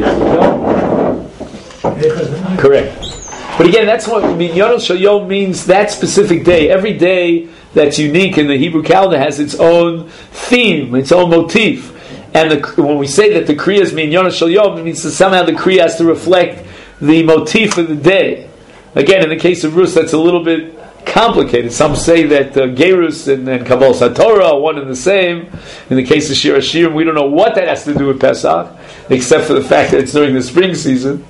Yom. Correct. But again, that's what Minyan Shel Yom means. That specific day, every day that's unique in the Hebrew calendar has its own theme, its own motif. And when we say that the Kriya is Minyan Shel Yom, it means that somehow the Kriya has to reflect the motif of the day. Again, in the case of Rus, that's a little bit complicated. Some say that Gerus and Kabbalah Satorah are one and the same. In the case of Shir Hashirim, we don't know what that has to do with Pesach, except for the fact that it's during the spring season.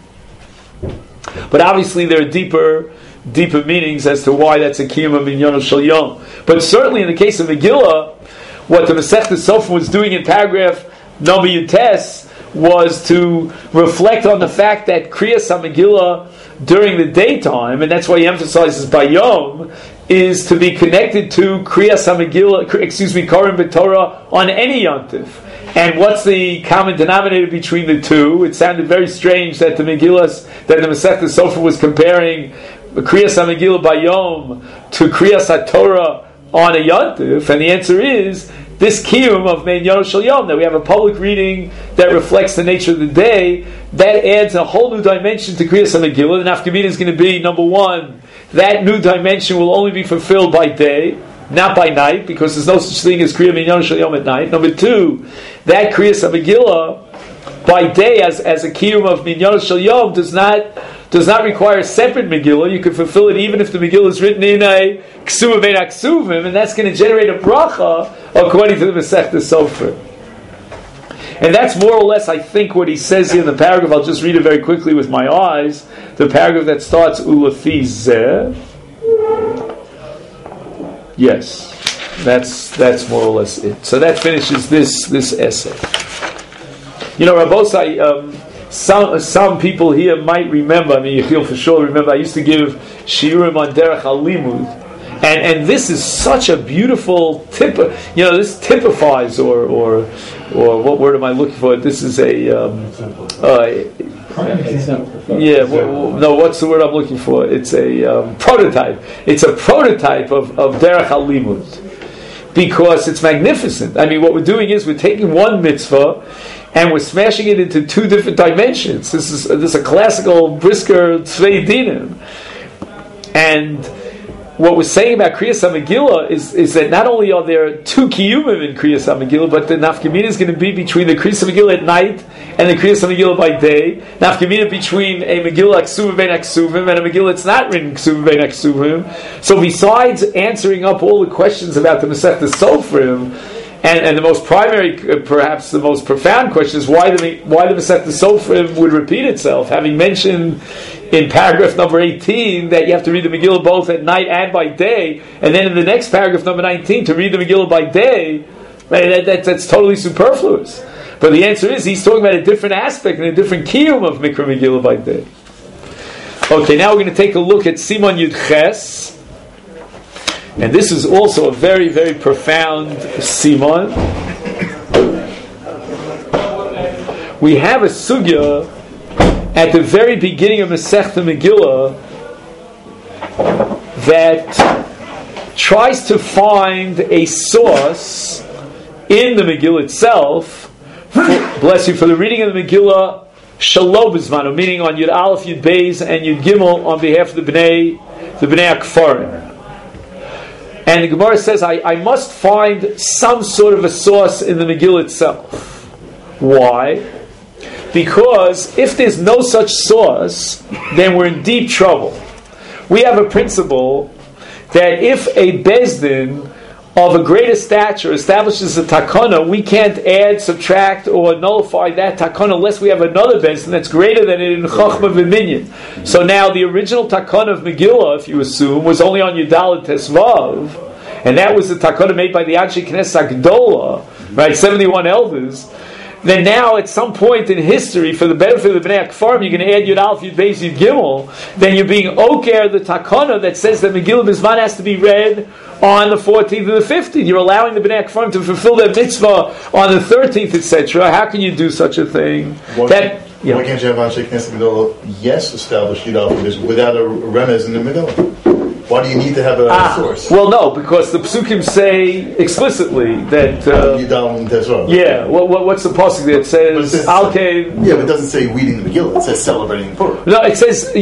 But obviously there are deeper meanings as to why that's a Kiyum of Minyan Shel Yom. But certainly in the case of Megillah, what the Masechta Sofrim was doing in paragraph number Yutes was to reflect on the fact that Kriyas HaMegillah during the daytime, and that's why he emphasizes by Yom, is to be connected to Kriyas HaMegillah, Koren B'Torah on any Yontif. And what's the common denominator between the two? It sounded very strange that the Masechta Sofrim was comparing Kriyas HaMegillah by Yom to Kriyas HaTorah on a Yontif, and the answer is this Kiyum of Minyan Shel Yom, that we have a public reading that reflects the nature of the day, that adds a whole new dimension to Kriyas HaMegillah. The nafkamina is going to be, number one, that new dimension will only be fulfilled by day, not by night, because there's no such thing as Kriyas Minyan Shel Yom at night. Number two, that Kriyas HaMegillah by day as a Kiyum of Minyan Shel Yom does not require a separate Megillah. You can fulfill it even if the Megillah is written in a Ksuvim ben Aksuvim, and that's going to generate a bracha according to the Masechta Sofrim. And that's more or less, I think, what he says here in the paragraph. I'll just read it very quickly with my eyes. The paragraph that starts Ulafi Zeh. Yes, that's more or less it. So that finishes this essay. Rabbosai, some people here might remember, Yechiel for sure remember, I used to give shiurim on Derech HaLimud, and this is such a beautiful this typifies, or what word am I looking for? This is what's the word I'm looking for? It's a prototype. It's a prototype of Derech HaLimud, because it's magnificent. What we're doing is we're taking one mitzvah and we're smashing it into two different dimensions. This is a classical Brisker Tzvei Dinim. And what we're saying about Kriyas HaMegillah is that not only are there two kiyumim in Kriyas HaMegillah, but the nafkamina is going to be between the Kriyas HaMegillah at night and the Kriyas HaMegillah by day. Nafkamina between a Megillah Ksuvim Ben Ksuvim and a Megillah that's not written Ksuvim Ben Ksuvim. So besides answering up all the questions about the Masechta Sofrim, and the most primary, perhaps the most profound question is why the Masechta Sofrim would repeat itself, having mentioned in paragraph number 18 that you have to read the Megillah both at night and by day, and then in the next paragraph number 19 to read the Megillah by day. That's totally superfluous. But the answer is he's talking about a different aspect and a different kiyum of Mikra Megillah by day. Okay, now we're going to take a look at Siman Yud Ches. And this is also a very, very profound siman. We have a sugya at the very beginning of Masechta Megillah that tries to find a source in the Megillah itself, bless you, for the reading of the Megillah Shalom B'zmanu, meaning on Yud Aleph, Yud Beis, and Yud Gimel on behalf of the Bnei Akfarim. And the Gemara says, I must find some sort of a source in the Megillah itself. Why? Because if there's no such source, then we're in deep trouble. We have a principle that if a Bezdin of a greater stature establishes a takana, we can't add, subtract, or nullify that takana unless we have another Bezdin that's greater than it in Chachma v'Minyan. So now the original takana of Megillah, if you assume, was only on Yudalad Tesvav, and that was the takana made by the Anshe Knesset Gdola, right, 71 elders. Then now, at some point in history, for the benefit of the Bnei Akfarim, you're going to add Yud Aleph, Yud Beis, Yud Gimel. Then you're being oker the takana that says that Megillah B'zman has to be read on the 14th or the 15th. You're allowing the Bnei Akfarim to fulfill their mitzvah on the 13th, etc. How can you do such a thing? Why can't you have Anshe Knesset Gdola, yes, establish Yud Aleph, Yud Beis without a remez in the Megillah? Why do you need to have a source? Well, no, because the psukim say explicitly that. Yeah, what's the pasuk that says? Alkei. Yeah, but it doesn't say reading the Megillah. It says celebrating Purim. No, it says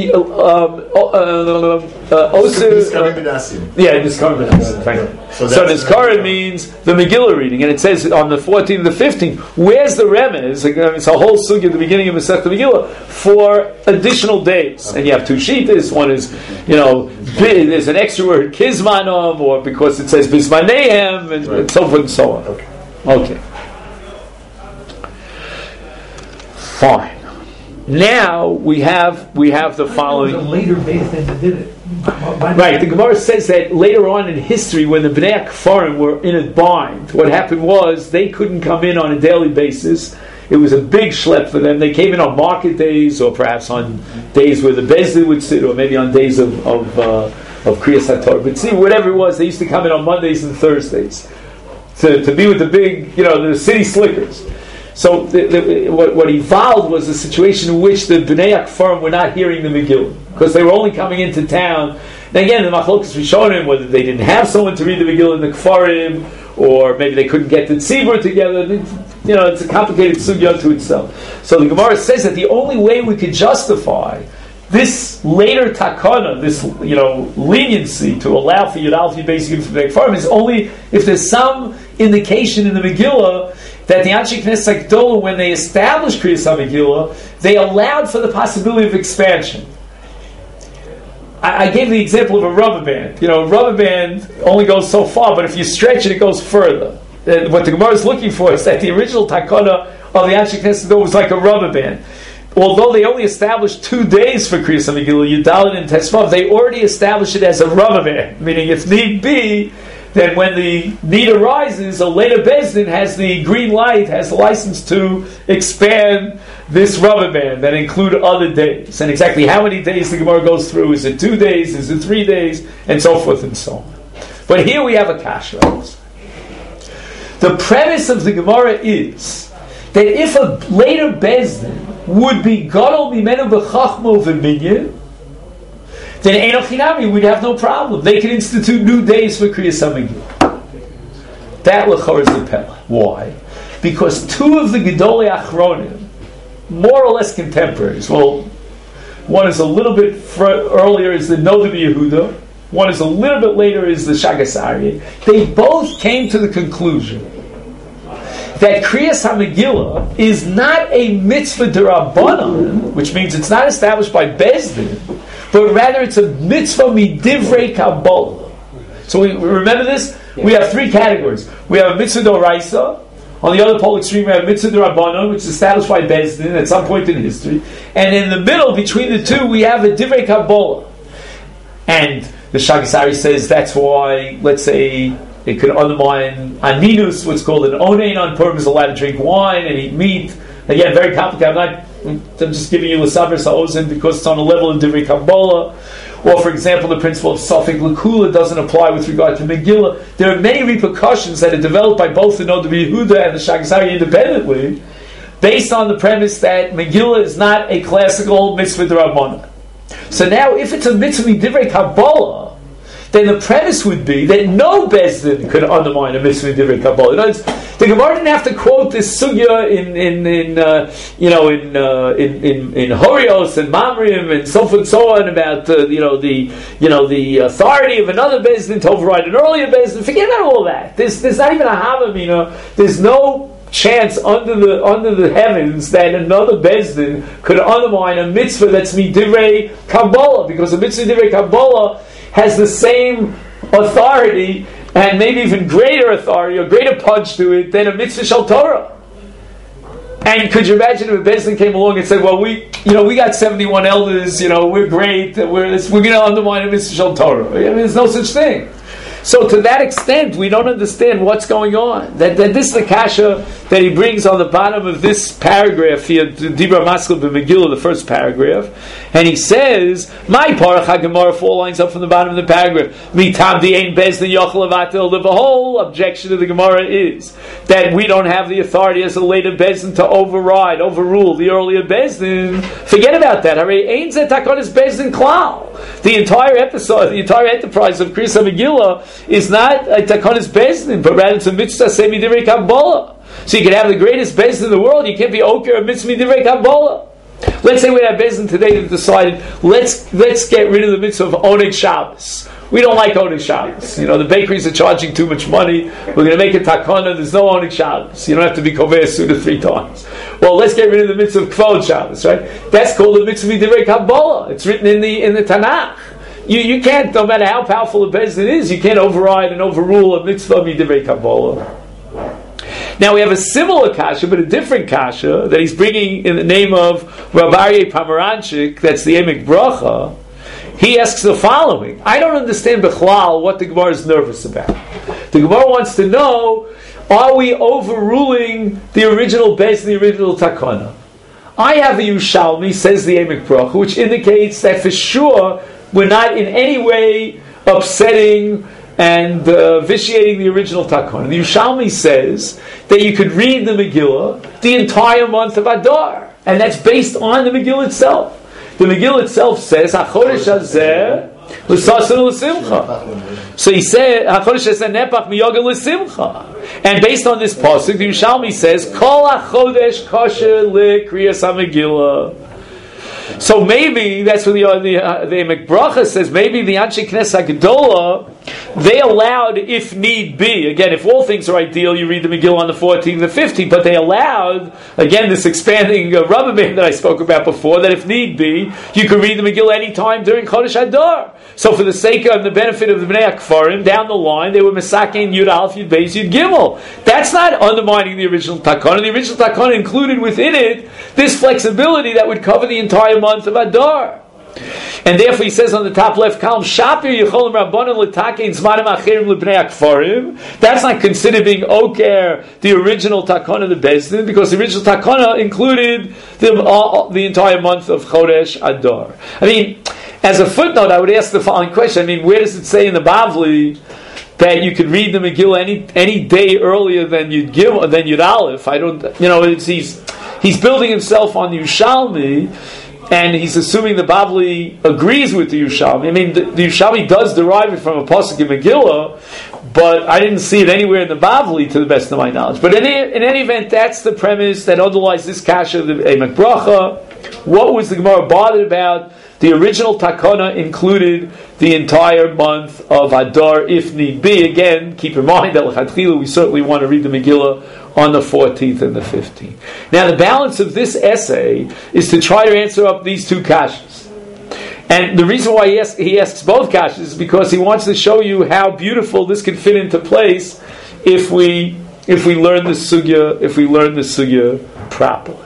Niskarim. Thank you. So Niskarim means the Megillah reading, and it says on the 14th and the 15th. Where's the remez? It's a whole sugya at the beginning of Masechta Megillah for additional days, and you have two shitas. One is, there's an extra word kizmanom, or because it says bismanehem, and so forth and so on. Okay. Fine. Now we have the following. It was a later base than that did it. Right. The Gemara says that later on in history, when the Bnei Akfarim were in a bind, what happened was they couldn't come in on a daily basis. It was a big schlep for them. They came in on market days, or perhaps on days where the Bezdin would sit, or maybe on days of Kriyas HaTorah. But see, whatever it was, they used to come in on Mondays and Thursdays to be with the big, the city slickers. So what evolved was a situation in which the Bnei Akfarim were not hearing the Megillah, because they were only coming into town. Now again, the Machlokas Rishonim, whether they didn't have someone to read the Megillah in the Kfarim, or maybe they couldn't get the tzibur together. It's a complicated sugya unto itself. So the Gemara says that the only way we could justify this later takana, this leniency to allow for Yud Aleph, Yud Beis, Yud Bnei Akfarim is only if there's some indication in the Megillah that the Anshe Knesset Gdola, when they established Kriyas HaMegillah, they allowed for the possibility of expansion. I gave the example of a rubber band. A rubber band only goes so far, but if you stretch it, it goes further. What the Gemara is looking for is that the original takana of the Anshe Knesset Gdola was like a rubber band. Although they only established 2 days for Kriyas HaMegillah, Yudalad and Tesvav, they already established it as a rubber band, meaning if need be, then when the need arises, a later Bezdin has the green light, has the license to expand this rubber band that include other days. And exactly how many days the Gemara goes through, is it 2 days, is it 3 days, and so forth and so on. But here we have a kasha. The premise of the Gemara is that if a later Bezdin would be gadol mimenu b'chachmo v'minyan, then Eino Chinami, we'd have no problem. They can institute new days for Kriyas HaMegillah. That l'chor is the pella. Why? Because 2 of the Gedolei Achronim, more or less contemporaries, well, one is a little bit earlier, is the Noda B'Yehuda, one is a little bit later, is the Shagas Aryeh. They both came to the conclusion that Kriyas HaMegillah is not a mitzvah d'Rabbanan, which means it's not established by Bezdin, but rather it's a mitzvah midivrei Kabbalah. So we remember this? Yeah. We have three categories. We have a mitzvah d'Oraisa. On the other pole extreme, we have mitzvah d'Rabbanan, which is established by Bezdin at some point in history. And in the middle, between the two, we have a divrei Kabbalah. And the Shagas Aryeh says that's why, let's say, it could undermine aninus, what's called an onein on Purim, is allowed to drink wine and eat meat. Again, very complicated. I'm just giving you l'saver sa'ozen because it's on a level of divrei Kabbalah. Or, for example, the principle of Safek L'Kula doesn't apply with regard to Megillah. There are many repercussions that are developed by both the Noda B'Yehuda and the Shagas Aryeh independently, based on the premise that Megillah is not a classical mitzvah d'Rabbanan. So now, if it's a mitzvah divrei Kabbalah, then the premise would be that no Bezdin could undermine a mitzvah divrei Kabbalah. In other words, the Gemara didn't have to quote this sugya in Horios and Mamrim and so forth and so on about the authority of another Bezdin to override an earlier Bezdin. Forget about all that. There's not even a Havamina. There's no chance under the heavens that another Bezdin could undermine a mitzvah that's midivrei Kabbalah, because a mitzvah divrei Kabbalah has the same authority and maybe even greater authority or greater punch to it than a mitzvah shel Torah. And could you imagine if a Bezdin came along and said, "Well, we got 71 elders, we're great, we're going to undermine a mitzvah shel Torah." I mean, there's no such thing. So to that extent, we don't understand what's going on. That this is the kasha that he brings on the bottom of this paragraph here, Dibra Maskil b'Megillah, the first paragraph, and he says, "My parach HaGemara," 4 lines up from the bottom of the paragraph, "Mitam di'ein bezdin yochel avatil." The whole objection to the Gemara is that we don't have the authority as a later bezdin to overrule the earlier bezdin. Forget about that. Hare ein zeh takonis bezdin klal. The entire episode, the entire enterprise of Kriyas HaMegillah is not a takonis bezdin, but rather it's a mitzvah semi divrei Kabbalah. So you can have the greatest bezdin in the world, you can't be oker a mitzvah divrei Kabbalah. Let's say we have bezdin today that decided let's get rid of the mitzvah of Oneg Shabbos. We don't like Oneg Shabbos. The bakeries are charging too much money. We're going to make a takana. There's no Oneg Shabbos. You don't have to be koveh suda 3 times. Well, let's get rid of the mitzvah of Kvod Shabbos, right? That's called the mitzvah divrei Kabbalah. It's written in the Tanakh. You can't, no matter how powerful a bezdin is, you can't override and overrule a mitzvah midivrei Kabbalah. Now we have a similar kasha, but a different kasha that he's bringing in the name of Rav Aryeh Pomeranchik. That's the Emek Bracha. He asks the following: I don't understand Bechlal what the Gemara is nervous about. The Gemara wants to know: are we overruling the original bezdin, the original takana? I have a Yerushalmi, says the Emek Bracha, which indicates that for sure we're not in any way upsetting and vitiating the original takana. The Yerushalmi says that you could read the Megillah the entire month of Adar, and that's based on the Megillah itself. The Megillah itself says, "HaChodesh hazeh l'sasan l'simcha." So he said, "HaChodesh hazeh nepach miyoga l'simcha." And based on this pasuk, the Yerushalmi says, "Kol HaChodesh kosher lekriyas HaMegillah." So maybe that's what the Emek Bracha says. Maybe the Anshe Knesset HaGedolah, they allowed, if need be, again, if all things are ideal, you read the Megillah on the 14th, the 15th, but they allowed, again, this expanding rubber band that I spoke about before, that if need be, you could read the Megillah any time during Chodesh Adar. So for the sake of the benefit of the Bnei HaKfarim, down the line, they were Mesakein Yud Aleph, Yud Beis, Yud Gimel. That's not undermining the original Takana. The original Takana included within it this flexibility that would cover the entire month of Adar. And therefore he says on the top left column, Shapir Yecholim Rabbanon L'Takein Zmanim Acherim L'Bnei HaKfarim. That's not considered being Oker, the original Takana of the Bezdin, because the original Takana included the entire month of Chodesh Adar. I mean, as a footnote, I would ask the following question. I mean, where does it say in the Bavli that you could read the Megillah any day earlier than Yud Aleph? I don't, he's building himself on Yerushalmi, and he's assuming the Bavli agrees with the Yerushalmi. I mean, the Yerushalmi does derive it from a pasuk in Megillah, but I didn't see it anywhere in the Bavli, to the best of my knowledge. But in any event, that's the premise that underlies this kasha of the Emek Bracha. What was the Gemara bothered about? The original takana included the entire month of Adar, if need be. Again, keep in mind that l'chadchila we certainly want to read the Megillah on the 14th and the 15th. Now, the balance of this essay is to try to answer up these two kashas. And the reason why he asks both kashas is because he wants to show you how beautiful this can fit into place if we learn the sugya properly.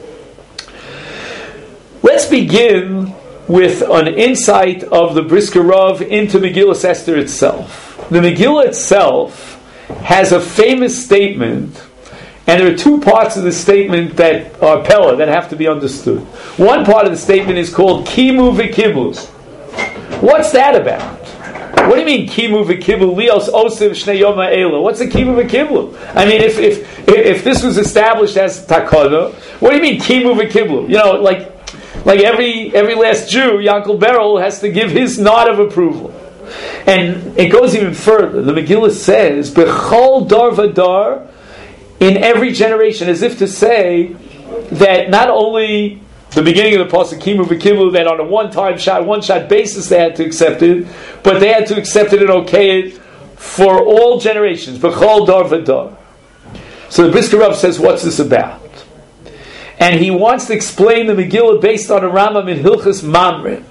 Let's begin with an insight of the Brisker Rav into Megillah Esther itself. The Megillah itself has a famous statement, and there are two parts of the statement that are pella, that have to be understood. One part of the statement is called Kimu v'Kiblus. What's that about? What do you mean Kimu v'Kiblu? Lios Osiv Shnei Yom Ha'ela. What's a Kimu v'Kiblu? I mean, if this was established as takana, what do you mean Kimu v'Kiblu? You know, like every last Jew, Yankel Beryl has to give his nod of approval. And it goes even further. The Megillah says, B'chol dar v'dar, in every generation, as if to say that not only the beginning of the pasuk Kimu v'Kiblu, that on a one shot basis they had to accept it, but they had to accept it and okay it for all generations. B'chol dar v'dar. So the Brisker Rav says, what's this about? And he wants to explain the Megillah based on a Rambam in Hilchas Mamrim.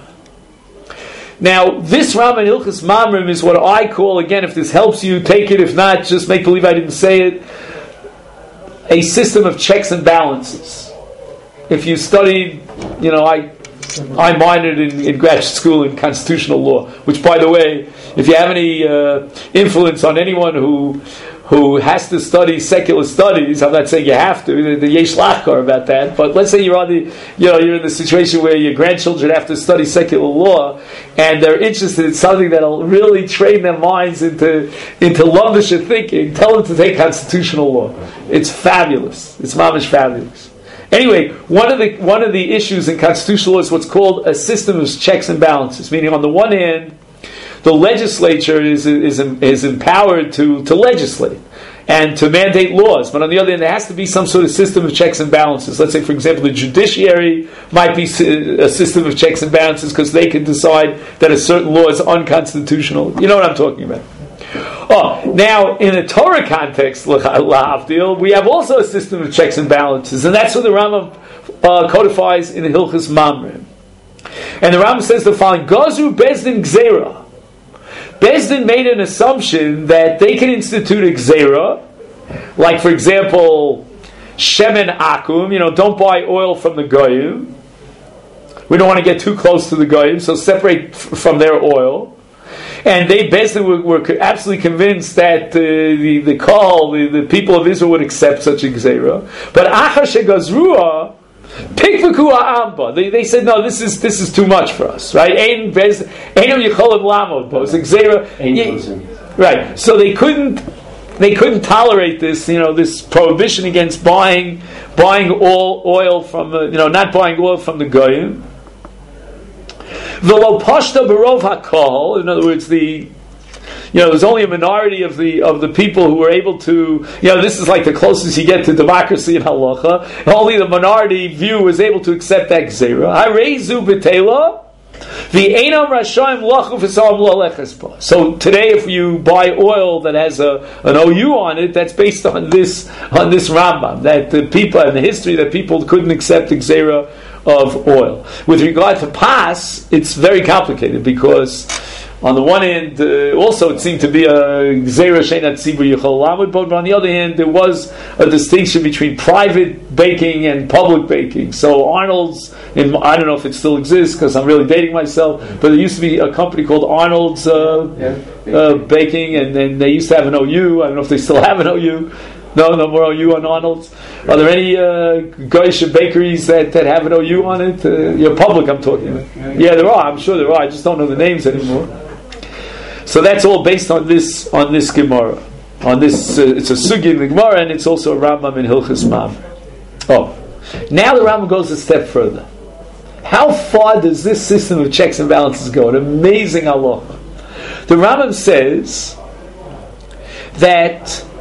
Now, this Rambam in Hilchas Mamrim is what I call, again, if this helps you, take it. If not, just make believe I didn't say it. A system of checks and balances. If you studied, I minored in graduate school in constitutional law, which, by the way, if you have any influence on anyone who has to study secular studies, I'm not saying you have to, the yesh lachkar about that, but let's say you're in the situation where your grandchildren have to study secular law, and they're interested in something that'll really train their minds into lumdisha thinking, tell them to take constitutional law. It's fabulous. It's mamish fabulous. Anyway, one of the issues in constitutional law is what's called a system of checks and balances, meaning on the one hand, the legislature is empowered to legislate and to mandate laws, but on the other hand, there has to be some sort of system of checks and balances. Let's say, for example, the judiciary might be a system of checks and balances because they can decide that a certain law is unconstitutional. You know what I'm talking about? Now, in a Torah context, l'havdil, we have also a system of checks and balances, and that's what the Rambam codifies in the Hilchas Mamrim. And the Rambam says the following: Gazu Bezdin Gzeira. Bezdin made an assumption that they can institute a Gzeira, like, for example, Shemen Akum, don't buy oil from the Goyim. We don't want to get too close to the Goyim, so separate from their oil. And they basically were absolutely convinced that the people of Israel would accept such a Gzeira. But Achar Shegazrua, Pikvaku Amba. They said, no, this is too much for us, right? Right. So they couldn't tolerate this, this prohibition against buying all oil from not buying oil from the Goyim. V'lo pashta berov hakol. In other words, there's only a minority of the people who were able to. This is like the closest you get to democracy in halacha. Only the minority view was able to accept that gzeira. Harezu b'teila. So today, if you buy oil that has an OU on it, that's based on this Rambam, that the people in the history that people couldn't accept the gzeira of oil. With regard to pas, it's very complicated because on the one hand, also it seemed to be a gzeira sheinat tzibur yichol lamud, but on the other hand, there was a distinction between private baking and public baking. So Arnold's, I don't know if it still exists because I'm really dating myself, but there used to be a company called Arnold's Baking, and then they used to have an OU. I don't know if they still have an OU. No more OU on Arnold's. Are there any Goyish bakeries that have an OU on it? Public, I'm talking about. Yeah, there are. I'm sure there are. I just don't know the names anymore. So that's all based on this Gemara. On this, it's a sugi in the Gemara, and it's also a Rambam in Hilchas Mam. Now the Rambam goes a step further. How far does this system of checks and balances go? An amazing halacha. The Rambam says that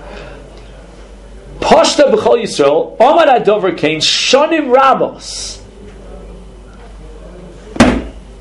Pashta b'chol Yisrael, Amar Adover Kain, Shanim Rabos.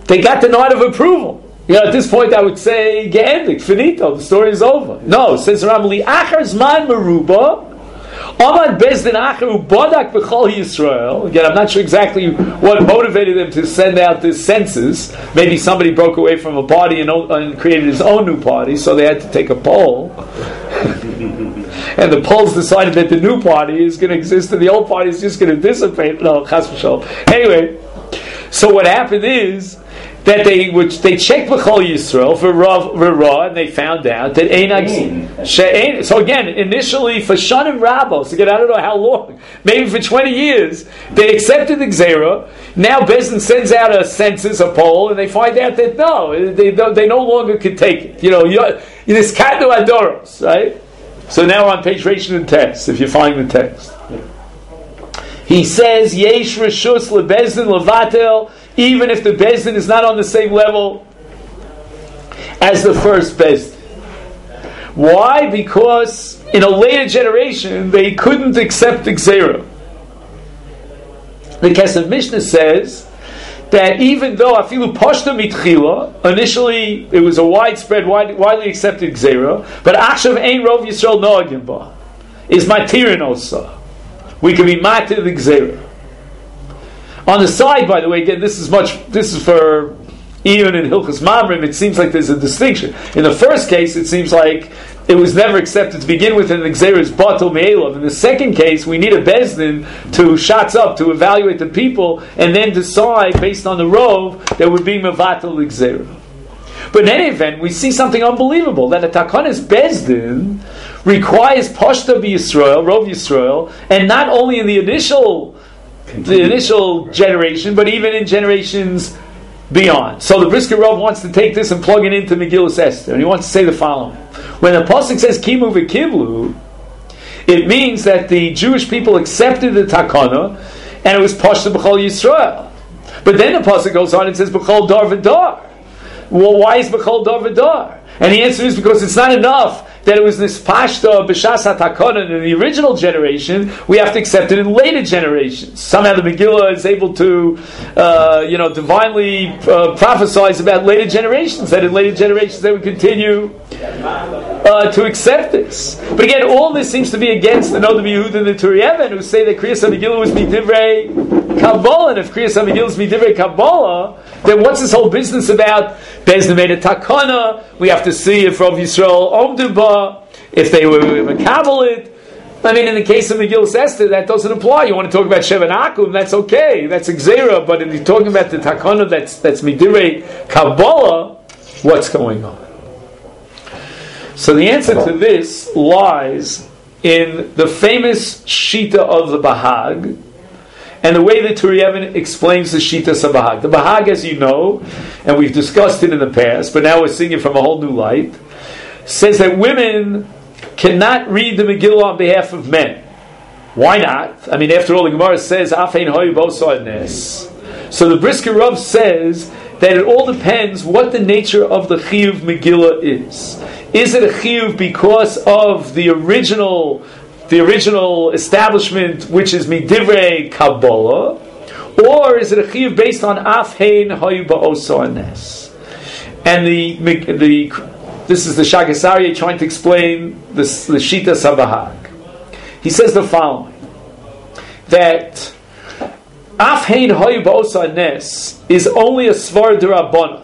they got the nod of approval. At this point, I would say, ge'endik, finito, the story is over. No, it says Ramli, achar zman meruba, amad bezdin acharu bodak b'chol Yisrael. Again, I'm not sure exactly what motivated them to send out this census. Maybe somebody broke away from a party and created his own new party, so they had to take a poll. And the polls decided that the new party is going to exist and the old party is just going to dissipate. No, chas v'shalom. Anyway, so what happened is that they checked B'chol Yisrael for Ra, and they found out that She'ein. So again, initially for Shanim Rabos, again, I don't know how long, maybe for 20 years, they accepted the Gzera. Now Bezdin sends out a census, a poll, and they find out that no, they no longer could take it. This Kadu Adoros, right? So now we're on page Rishon and text, if you find the text. He says, Yesh Rishus LeBezdin Levatel, even if the Bezdin is not on the same level as the first Bezdin. Why? Because in a later generation, they couldn't accept the Gzera. The Kesef Mishnah says that even though Afilu Pashta Mitchila, initially it was a widespread, widely accepted Gzera, but Akshav Ein Rov Yisrael Noagim Ba, is Matirin Osa. We can be Matir the Gzera. On the side, by the way, again, this is for Iyun and Hilchas Mamrim, it seems like there's a distinction. In the first case, it seems like it was never accepted to begin with, and the Gzera is Batel Me'elav. In the second case, we need a Bezdin to shots up, to evaluate the people, and then decide, based on the Rov, that would be Mevatel the Gzera. But in any event, we see something unbelievable, that a Takanas Bezdin requires Pashta B'Yisrael, Rov Yisrael, and not only in the initial generation, but even in generations beyond. So the Brisker Rov wants to take this and plug it into Megillas Esther, and he wants to say the following. When the Pasuk says Kimu v'Kiblu, it means that the Jewish people accepted the Takana, and it was Pashta B'chol Yisrael. But then the Pasuk goes on and says B'chol Dar V'Dar. Well, why is B'chol Dar V'Dar? And the answer is because it's not enough that it was this pashta b'shas hatakonan in the original generation. We have to accept it in later generations. Somehow the Megillah is able to, divinely prophesize about later generations. That in later generations they would continue to accept this. But again, all this seems to be against the Noda B'Yehuda and the Turi Even, who say that Kriyas HaMegillah was midivrei Kabbalah. And if Kriyas HaMegillah is midivrei Kabbalah, then what's this whole business about Bezdin made a takana? We have to see if Rav Yisrael Omduba, if they were Makabalit. I mean, in the case of Megillas Esther, that doesn't apply. You want to talk about Shevan Akum, that's okay. That's Gzera. But if you're talking about the takana that's midivrei Kabbalah, what's going on? So the answer to this lies in the famous Shita of the Bahag, and the way that Turi Even explains the Shita of Bahag. The Bahag, as you know, and we've discussed it in the past, but now we're seeing it from a whole new light, says that women cannot read the Megillah on behalf of men. Why not? I mean, after all, the Gemara says, Afein hoy bosa nes. So the Brisker Rav says that it all depends what the nature of the Chiyuv Megillah is. Is it a Chiyuv because of the original establishment, which is Midivrei Kabbalah, or is it a Chiyuv based on Afein hoy bosa nes? And this is the Shagas Aryeh trying to explain the Shita Sabahag. He says the following, that Afhein Hoy Ba'osa Nes is only a Svar D'Rabbanan.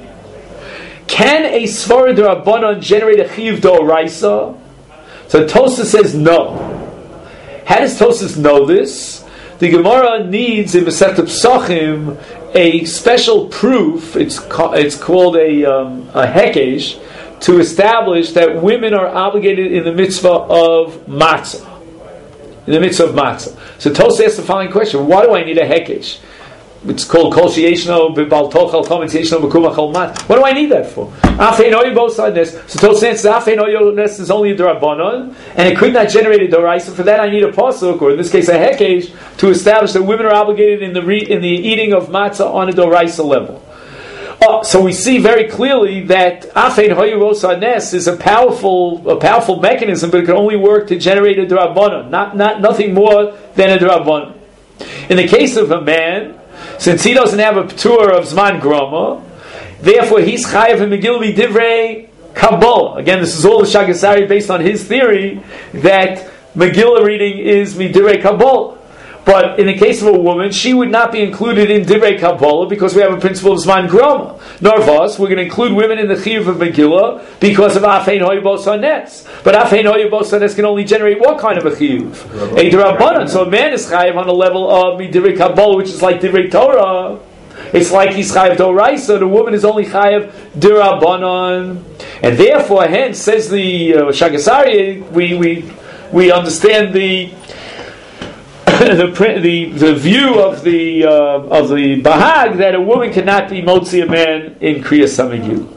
Can a Svar D'Rabbanan generate a Chiyuv D'Oraisa? So Tosafos says no. How does Tosafos know this? The Gemara needs in Masechet Pesachim a special proof. It's called a hekesh, to establish that women are obligated in the mitzvah of matzah. In the mitzvah of matzah. So Tosafos asks the following question: why do I need a hekesh? It's called kol sheyeshno b'bal tochal kol mitzvah b'kum achol mat. What do I need that for? Afein hoy bosa nes. So Tosafos answers Afein hoy nes is only a d'Rabbanan, and it could not generate a d'oraisa. For that, I need a pasuk, or in this case, a hekesh, to establish that women are obligated in the eating of matzah on a d'oraisa level. So we see very clearly that Afein hoy bosa nes is a powerful mechanism, but it can only work to generate a d'Rabbanan, nothing more than a d'Rabbanan. In the case of a man since he doesn't have a p'tur of Zman Groma, therefore he's chayav in Megillah Midivrei Kabbalah. Again, this is all the Shagasari based on his theory that Megillah reading is Midivrei Kabbalah. But in the case of a woman, she would not be included in Divrei Kabbalah because we have a principle of Zman Groma. Narvas, we're going to include women in the Chiyuv of Megillah because of Afein Hoyu Bos HaNes. But Afein Hoyu Bos HaNes can only generate what kind of a Chiyuv? A D'Rabbanan. So a man is Chayiv on a level of Divrei Kabbalah, which is like Divrei Torah. It's like he's Chayiv D'Oraisa. The woman is only Chayiv D'Rabbanan. And therefore, hence, says the Shagasari, we understand the view of the Bahag that a woman cannot be motzi a man in Kriyas HaMegillah.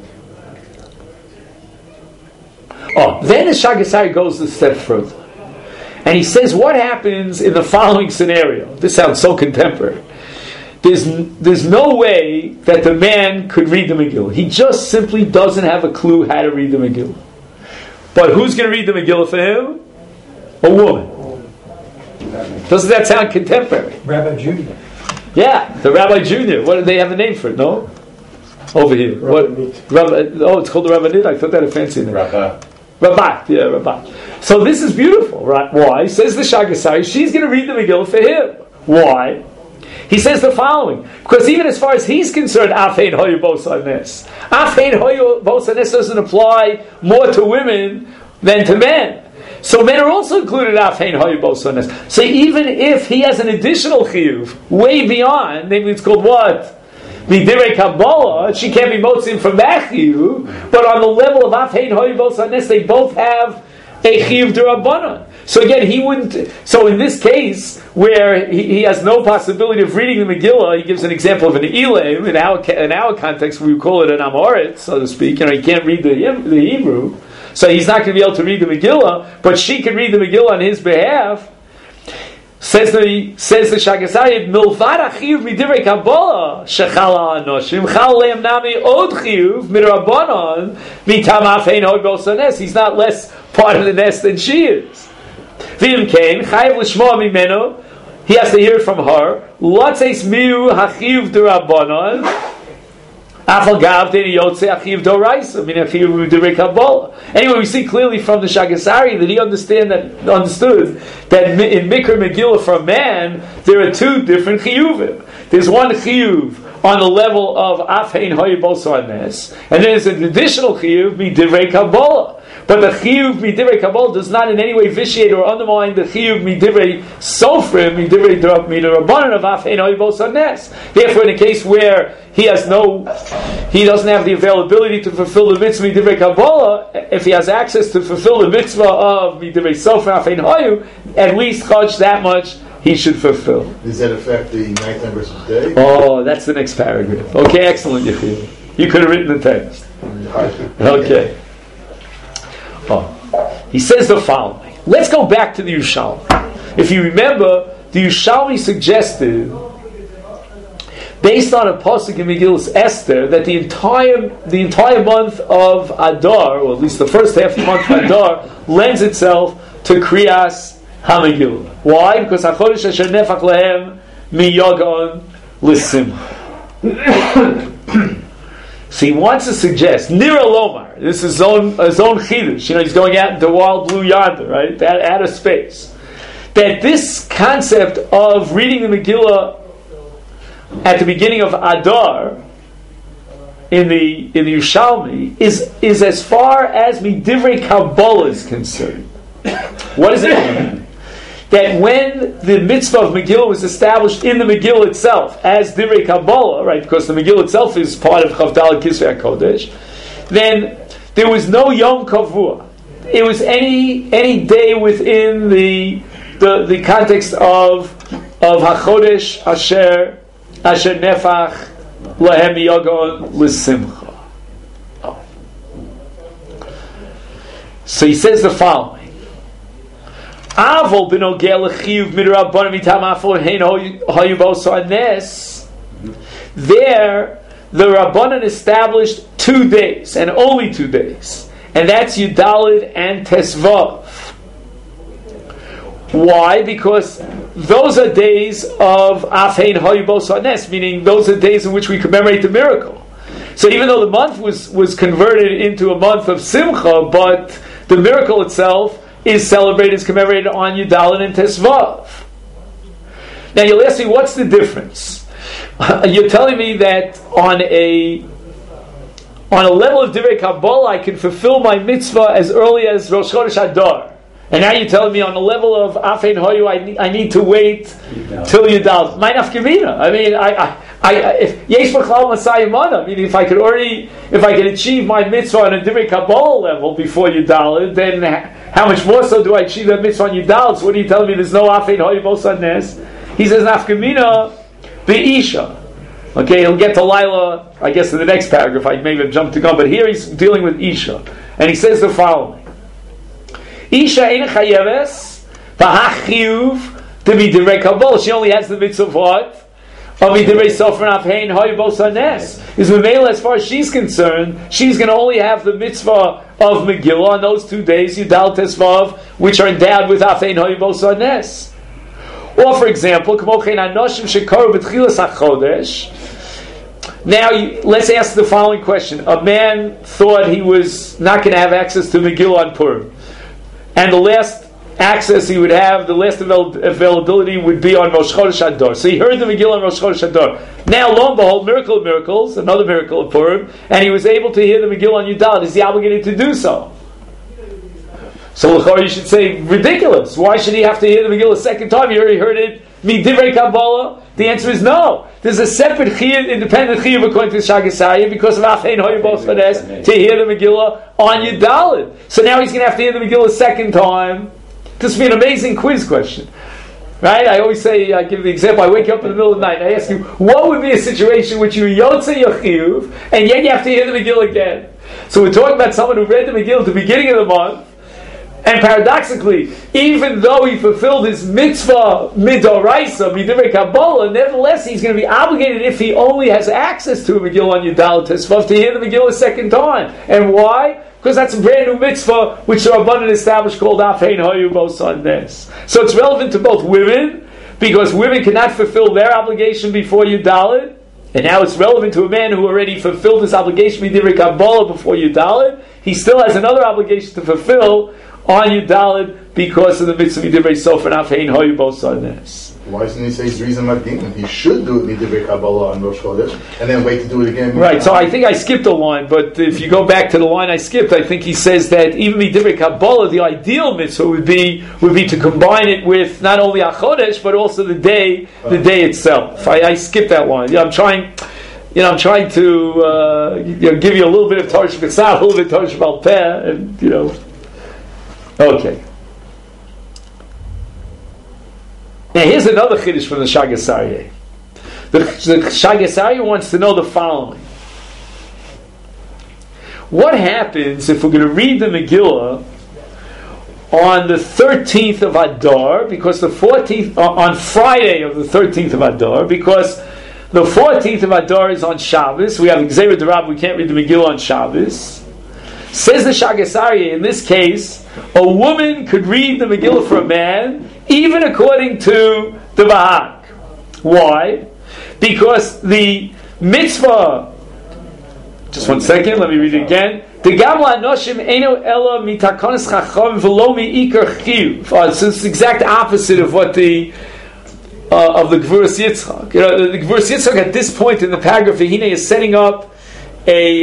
Then the Shagasari goes a step further, and he says, what happens in the following scenario? This sounds so contemporary. There's no way that the man could read the Megillah. He just simply doesn't have a clue how to read the Megillah. But who's going to read the Megillah for him? A woman. Doesn't that sound contemporary? Rabbi Junior. Yeah, the Rabbi Junior. What do they have a name for it? No, over here. It's called the Rabbanit. I thought that had a fancy name. Rabbi. Yeah, Rabbi. So this is beautiful, right? Why? Says the Shagasari, she's going to read the Megillah for him. Why? He says the following, because even as far as he's concerned, Afein Hoyu Bos HaNes. Afein Hoyu Bos HaNes doesn't apply more to women than to men. So men are also included Afein Hoyu Bos HaNes. So even if he has an additional chiyuv way beyond, maybe it's called what? Midivrei Kabbalah, she can't be motzim from that chiyuv, but on the level of Afein Hoyu Bos HaNes, they both have a chiyuv d'Rabbanan. So again, he wouldn't. So in this case, where he has no possibility of reading the Megillah, he gives an example of an Elam. In our context, we would call it an Amorit, so to speak. He can't read the Hebrew. So he's not going to be able to read the Megillah, but she can read the Megillah on his behalf. Says the Shagasari, Milvad achiyuv midivrei Kabbalah shechala anoshim chal lehem nami od chiyuv midrabanan mitam afein hoyu bos hanes. He's not less part of the nest than she is. V'im kain chayiv l'shmoa mimeno. He has to hear it from her. Latzeis miu hachiyuv d'Rabbanan. Anyway, we see clearly from the Shagasari that he understood that in Mikra Megillah for a man there are two different chiyuvim. There's one chiyuv on the level of Afein Hoyu Bos HaNes, and then there's an additional chiyuv Midivrei Kabbalah. But the chiyuv Midivrei Kabbalah does not in any way vitiate or undermine the chiyuv Midivrei Sofrim, Midivrei Rabbanan of Afein Hoyu Bos HaNes. Therefore, in a case where he doesn't have the availability to fulfill the mitzvah Midivrei Kabbalah, if he has access to fulfill the mitzvah of Midivrei Sofrim Afein Hoyu, at least chaj that much he should fulfill. Does that affect the nighttime versus day? Oh, that's the next paragraph. Okay, excellent, Yechiel. You could have written the text. Okay. He says the following. Let's go back to the Yerushalmi. If you remember, the Yerushalmi suggested, based on a pasuk in Megillas Esther, that the entire month of Adar, or at least the first half of the month of Adar, lends itself to Kriyas HaMegillah. Why? Because HaChodesh Asher Nefach Lehem Miyagon L'Simcha. So he wants to suggest, Nira Lomar, this is his own chidush, he's going out into wild blue yonder, right, out of space, that this concept of reading the Megillah at the beginning of Adar in the Yerushalmi is as far as Midivrei Kabbalah is concerned. What does it mean? That when the mitzvah of Megillah was established in the Megillah itself as Divrei Kabbalah, right, because the Megillah itself is part of Chavdal Kisvei HaKodesh, then there was no Yom Kavua. It was any day within the context of HaChodesh Asher Nefach Lahem Yagon L'Simcha. So he says the following. Avol b'nogeh l'chiyuv midrabbanan mitam afein hoyu bos hanes. There, the Rabbanan established 2 days, and only 2 days, and that's Yudalid and Tesvav. Why? Because those are days of Afein Hayu Bos Hanes, meaning those are days in which we commemorate the miracle. So even though the month was converted into a month of Simcha, but the miracle itself is celebrated, is commemorated on Yudalin and Tesvav. Now you'll ask me, what's the difference? You're telling me that on a level of Divrei Kabbalah, I can fulfill my mitzvah as early as Rosh Chodesh Adar. And now you're telling me on the level of Afein Hoyu, I need to wait till Yudal. My nafkamina. I mean, if Yesh B'Chlal Masai Mana, I mean, if I could achieve my mitzvah on a Divrei Kabbalah level before Yudal, then how much more so do I achieve that mitzvah on Yudal? So what are you telling me? There's no Afein Hoyu Bos Nes. He says nafkamina be'isha. Okay, he'll get to Lila, I guess, in the next paragraph. I maybe have jumped the gun, but here he's dealing with Isha, and he says the following. Isha ein chayeves v'hachiyuv to be divrei kabbalah. She only has the mitzvah of what? Of divrei sofer afhein hayu bos hanes. Is Mamela, as far as she's concerned, she's going to only have the mitzvah of Megillah on those 2 days, Yudal Tesvav, which are endowed with afhein hayu bos hanes. Or, for example, k'mo chen anoshim shekaru b'tchilas hachodesh. Now, let's ask the following question. A man thought he was not going to have access to Megillah on Purim. And the last access he would have, the last availability would be on Rosh Chodesh Adar. So he heard the Megillah on Rosh Chodesh Adar. Now, lo and behold, miracle of miracles, another miracle of Purim, and he was able to hear the Megillah on Yudal. Is he obligated to do so? So you should say, ridiculous. Why should he have to hear the Megillah a second time? He already heard it, Divrei Kabbalah. The answer is no. There's a separate chiyuv, independent chiyuv according to Shagasaya because of Afein Hoyu Bos Hanes to hear the Megillah on Yudalid. So now he's going to have to hear the Megillah a second time. This would be an amazing quiz question. Right? I always say, I give the example, I wake up in the middle of the night and I ask you, what would be a situation in which you yotze your chiyuv and yet you have to hear the Megillah again? So we're talking about someone who read the Megillah at the beginning of the month, and paradoxically, even though he fulfilled his mitzvah midoraisa, midivrei Kabbalah, nevertheless he's going to be obligated if he only has access to a Megillah on Yudal Tesvav to hear the Megillah a second time. And why? Because that's a brand new mitzvah which the Rabbanan established called Afein Hoyu Bos Hanes. So it's relevant to both women, because women cannot fulfill their obligation before Yudalid, and now it's relevant to a man who already fulfilled his obligation midivrei Kabbalah before Yudalid. He still has another obligation to fulfill on Yudalid because of the mitzvah midivrei sofer and afein hayu bos hanes. Why doesn't he say Zrizah Magdim? He should do it midivrei Kabbalah on Rosh Chodesh and then wait to do it again. Right. So I think I skipped a line, but if you go back to the line I skipped, I think he says that even midivrei Kabbalah, the ideal mitzvah would be to combine it with not only HaChodesh but also the day itself. I skipped that line. Yeah, I'm trying to give you a little bit of Torah Sheb'Tzad, a little bit of Torah Sheb'al Peh, and Okay. Now here's another chiddush from the Shagas Aryeh. The Shagas Aryeh wants to know the following: what happens if we're going to read the Megillah on the 13th of Adar, because the 14th on Friday of the 13th of Adar, because the 14th of Adar is on Shabbos. We have Gzeirah D'Rabba, we can't read the Megillah on Shabbos. Says the Shagas Aryeh, in this case, a woman could read the Megillah for a man, even according to the Bahag. Why? Because the mitzvah, just one second, let me read it again. The Gamla Anoshim Eino Ela Mitakonis Chacham V'lo Mi'ikar Chiyuv. So it's the exact opposite of what the of the Gvuras Yitzchak. The Gvuras Yitzchak at this point in the paragraph Hine is setting up a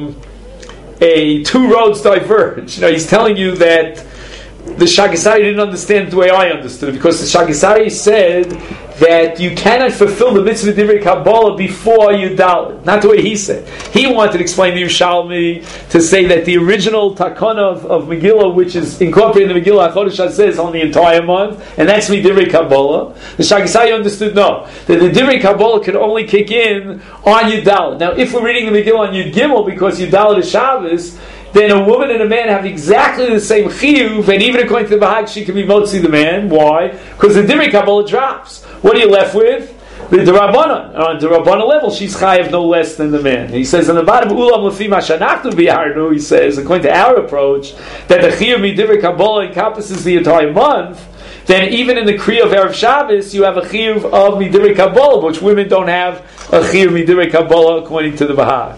two roads diverge. He's telling you that the Shagas Aryeh didn't understand the way I understood it, because the Shagas Aryeh said that you cannot fulfill the mitzvah of Divrei Kabbalah before Yudalid. Not the way he said. He wanted to explain the Yerushalmi to say that the original takana of Megillah, which is incorporated in the Megillah HaChodesh HaZeh, is on the entire month, and that's Divrei Kabbalah. The Shagas Aryeh understood no, that the Divrei Kabbalah could only kick in on Yudalid. Now, if we're reading the Megillah on Yud Gimel because Yudalid is Shabbos, then a woman and a man have exactly the same chiyuv, and even according to the Bahag, she can be motzi the man. Why? Because the Divrei Kabbalah drops. What are you left with? The D'Rabbanan. On the D'Rabbanan level, she's chayiv no less than the man. And he says, on the bottom, Ulam Lefi Mashanachnu Biharnu, he says, according to our approach, that the chiyuv Divrei Kabbalah encompasses the entire month. then even in the Kriya of Erev Shabbos, you have a chiyuv of Midirei Kabbalah, which women don't have a chiyuv Midirei Kabbalah according to the Bahai.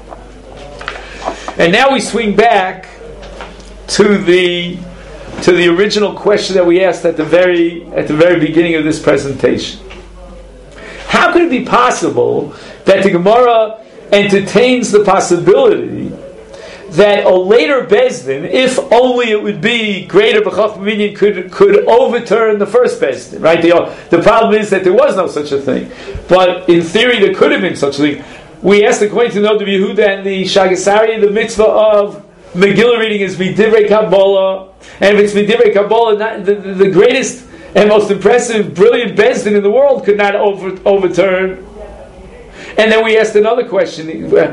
And now we swing back to the original question that we asked at the very beginning of this presentation. How could it be possible that the Gemara entertains the possibility that a later Bezdin, if only it would be greater B'chach Minyan, could overturn the first Bezdin, right? The problem is that there was no such a thing. But in theory, there could have been such a thing. We asked according to the Noda Yehuda and the Shagasari, the mitzvah of Megillah reading is Midivrei Kabbalah, and if it's Midivrei Kabbalah, the greatest and most impressive, brilliant Bezdin in the world could not overturn. And then we asked another question.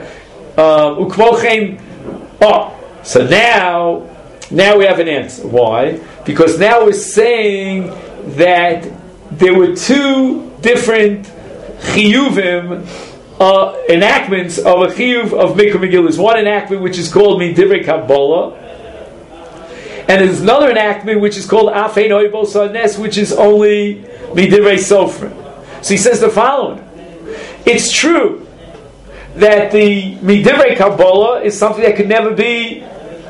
So now we have an answer. Why? Because now we're saying that there were two different chiyuvim, enactments of a chiyuv of Mikra Megillah. There's one enactment which is called Midivrei Kabbalah, and there's another enactment which is called Afein Oibos Nes, which is only Midivrei Sofrim. So he says the following: it's true that the Midivrei Kabbalah is something that could never be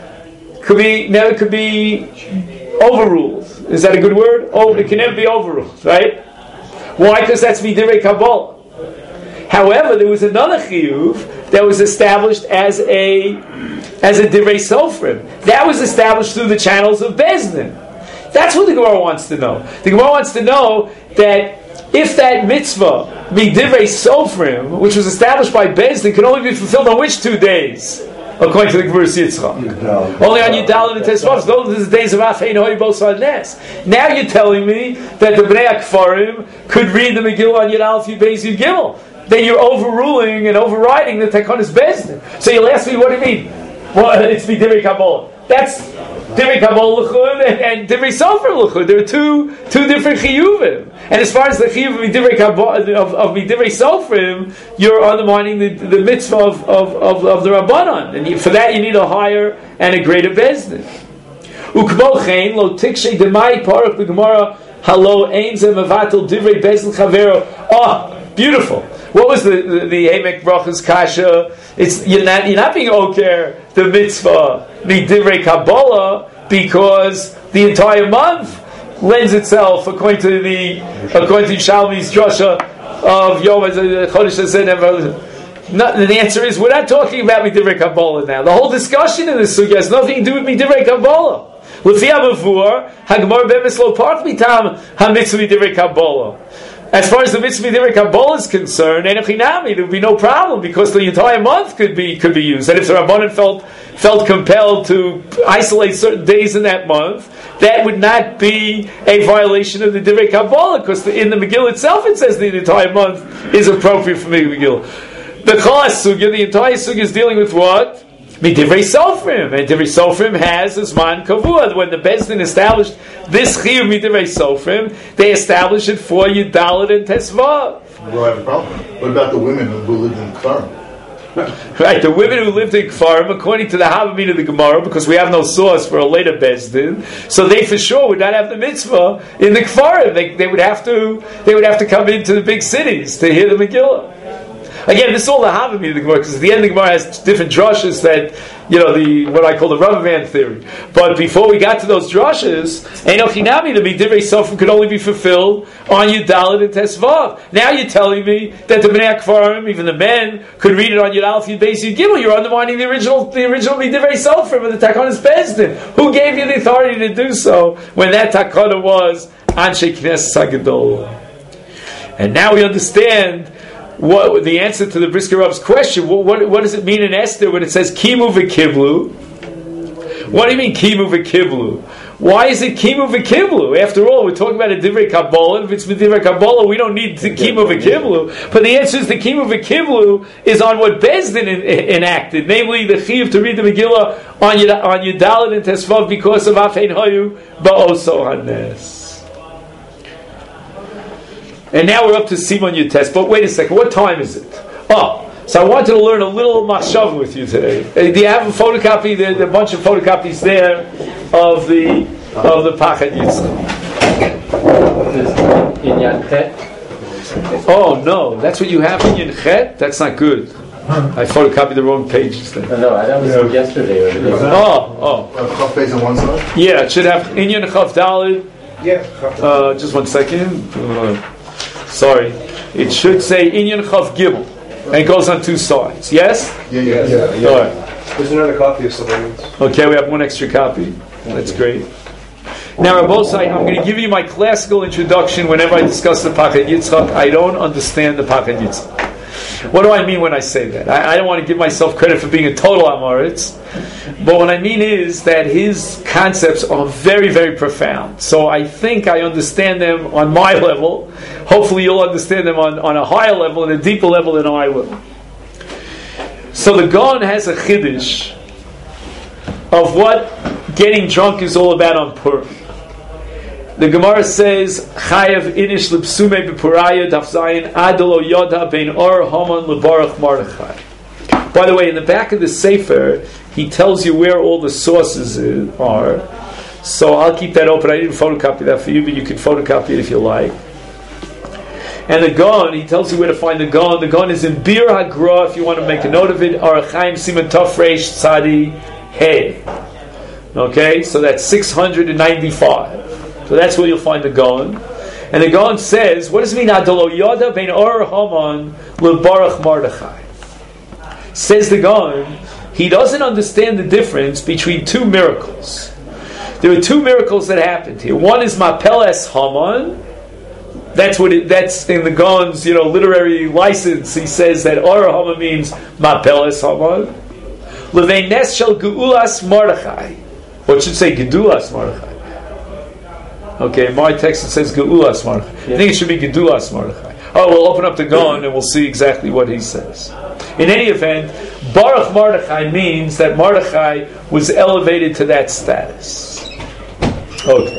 overruled. Is that a good word? Oh, it can never be overruled, right? Why? Because that's Midivrei Kabbalah. However, there was another chiyuv that was established as a divrei sofrim. That was established through the channels of Bezdin. That's what the Gemara wants to know. The Gemara wants to know that if that mitzvah, midivrei sofrim, which was established by Bezdin, can only be fulfilled on which 2 days? According to the Gemara Yitzchak. Only on Yudal and Tesvav. Those are the days of Afein Hoibos Nes. Now you're telling me that the Bnei Akfarim could read the Megillah on Yudal Fi Beis Yud Gimel. Then you're overruling and overriding the Takanas Bezdin. So you'll ask me, what do you mean? Well, it's Midivrei Kabbalah. That's Divrei Kabbalah L'chud and Divrei Sofrim L'chud. There are two different chiyuvim. And as far as the chiyuv of Midivrei Sofrim, you're undermining the mitzvah of the Rabbanan. And for that you need a higher and a greater Bezdin. Ukmo chen lo tikshe demai parach b'gemara halo ein ze mevatel Divrei Bezdin chavero. Oh, beautiful. What was the Emek Brachas Kasha? You're not being oker the mitzvah Midivrei Kabbalah because the entire month lends itself according to Shalmi's drasha of Yom Chodesh Hazen. The answer is we're not talking about Midivrei Kabbalah now. The whole discussion in this sugya has nothing to do with Midivrei Kabbalah. L'fi Amavur Hagmar Bemis Lo Park Mitam HaMitzvah Midivrei Kabbalah. As far as the mitzvah Midivrei Kabbalah is concerned, there would be no problem because the entire month could be used. And if the Rabbanan felt compelled to isolate certain days in that month, that would not be a violation of the Divrei Kabbalah because in the Megillah itself it says the entire month is appropriate for Megillah. The entire sugya is dealing with what? Midivrei Sofrim, and Divrei Sofrim has a Zman Kavua. When the Bezdin established this chiyuv Midivrei Sofrim, they established it for Yudalit and Tesvav. We'll have a problem. What about the women who lived in Kfarim? Right, the women who lived in Kfarim, according to the Havamid of the Gemara, because we have no source for a later Bezdin, so they for sure would not have the mitzvah in the Kfarim. They would have to come into the big cities to hear the Megillah. Again, this is all the Havamid of the Gemara, because at the end the Gemara has different drushes that, what I call the rubber band theory. But before we got to those drushes, Eino Chinami, the Midivrei Sofrim could only be fulfilled on Yudalit and Tesvav. Now you're telling me that the Bnei Akfarim, even the men, could read it on Yud Aleph Yud Beis Yud Gimel. You're undermining the original Midivrei Sofrim of the Takanas Bezdin. Who gave you the authority to do so when that Takana was Anshe Knesset HaGadol? And now we understand what the answer to the Brisker Rav's question. What does it mean in Esther when it says Kimu v'Kiblu? What do you mean Kimu v'Kiblu? Why is it Kimu v'Kiblu? After all, we're talking about a Divrei Kabbalah. If it's Divrei Kabbalah, we don't need the Kimu v'Kiblu. But the answer is the Kimu v'Kiblu is on what Bezdin enacted, namely the Chiyuv to read the Megillah on Yudalit and Tesvav because of Afein Hayu Ba'oso Hanes. And now we're up to Simon Yutes. But wait a second, what time is it? So I wanted to learn a little machshav with you today. Do you have a photocopy? There's a bunch of photocopies there of the Pachad Yitzchak. this Inyan Chet? Oh no, that's what you have in your chet? That's not good. I photocopied the wrong pages then. No, that was yesterday or the day. Oh. Chaf Beis on one side? Yeah, it should have Inyan Chav Dalid. Yeah. Just 1 second. Sorry. It should say Inyan Chav Gimel. And it goes on 2 sides. Yes? Yeah. All right. There's another copy of Solomon's. Okay, we have 1 extra copy. That's great. Now, Rabbosai, I'm going to give you my classical introduction whenever I discuss the Pachad Yitzchak. I don't understand the Pachad Yitzchak. What do I mean when I say that? I don't want to give myself credit for being a total Amoritz, but what I mean is that his concepts are very, very profound. So I think I understand them on my level. Hopefully you'll understand them on a higher level and a deeper level than I will. So the Gaon has a chiddush of what getting drunk is all about on Purim. The Gemara says, Chayav inish l'psume b'puraya daf zayin adelo yoda bein or Haman lebarach Mordechai. By the way, in the back of the Sefer, he tells you where all the sources are. So I'll keep that open. I didn't photocopy that for you, but you can photocopy it if you like. And the Gaon, he tells you where to find the Gaon. The Gaon is in Bir HaGra, if you want to make a note of it. Arachaim Siman Tov Reish Tzadi Hey. Okay, so that's 695. So that's where you'll find the Gaon. And the Gaon says, what does it mean? Adolo Yoda bein or Haman lebarach Mordechai. Says the Gaon, he doesn't understand the difference between 2 miracles. There are 2 miracles that happened here. One is Mapeles Haman. That's in the Gaon's literary license. He says that or Haman means Mapeles Haman. Levein Nes Shel Geulas Mordechai. Or it should say Gedulas Mordechai. Okay, in my text it says Geulas Mordechai. I think it should be Gedulas Mordechai. Oh, we'll open up the Gaon and we'll see exactly what he says. In any event, Baruch Mordechai means that Mordechai was elevated to that status. Okay.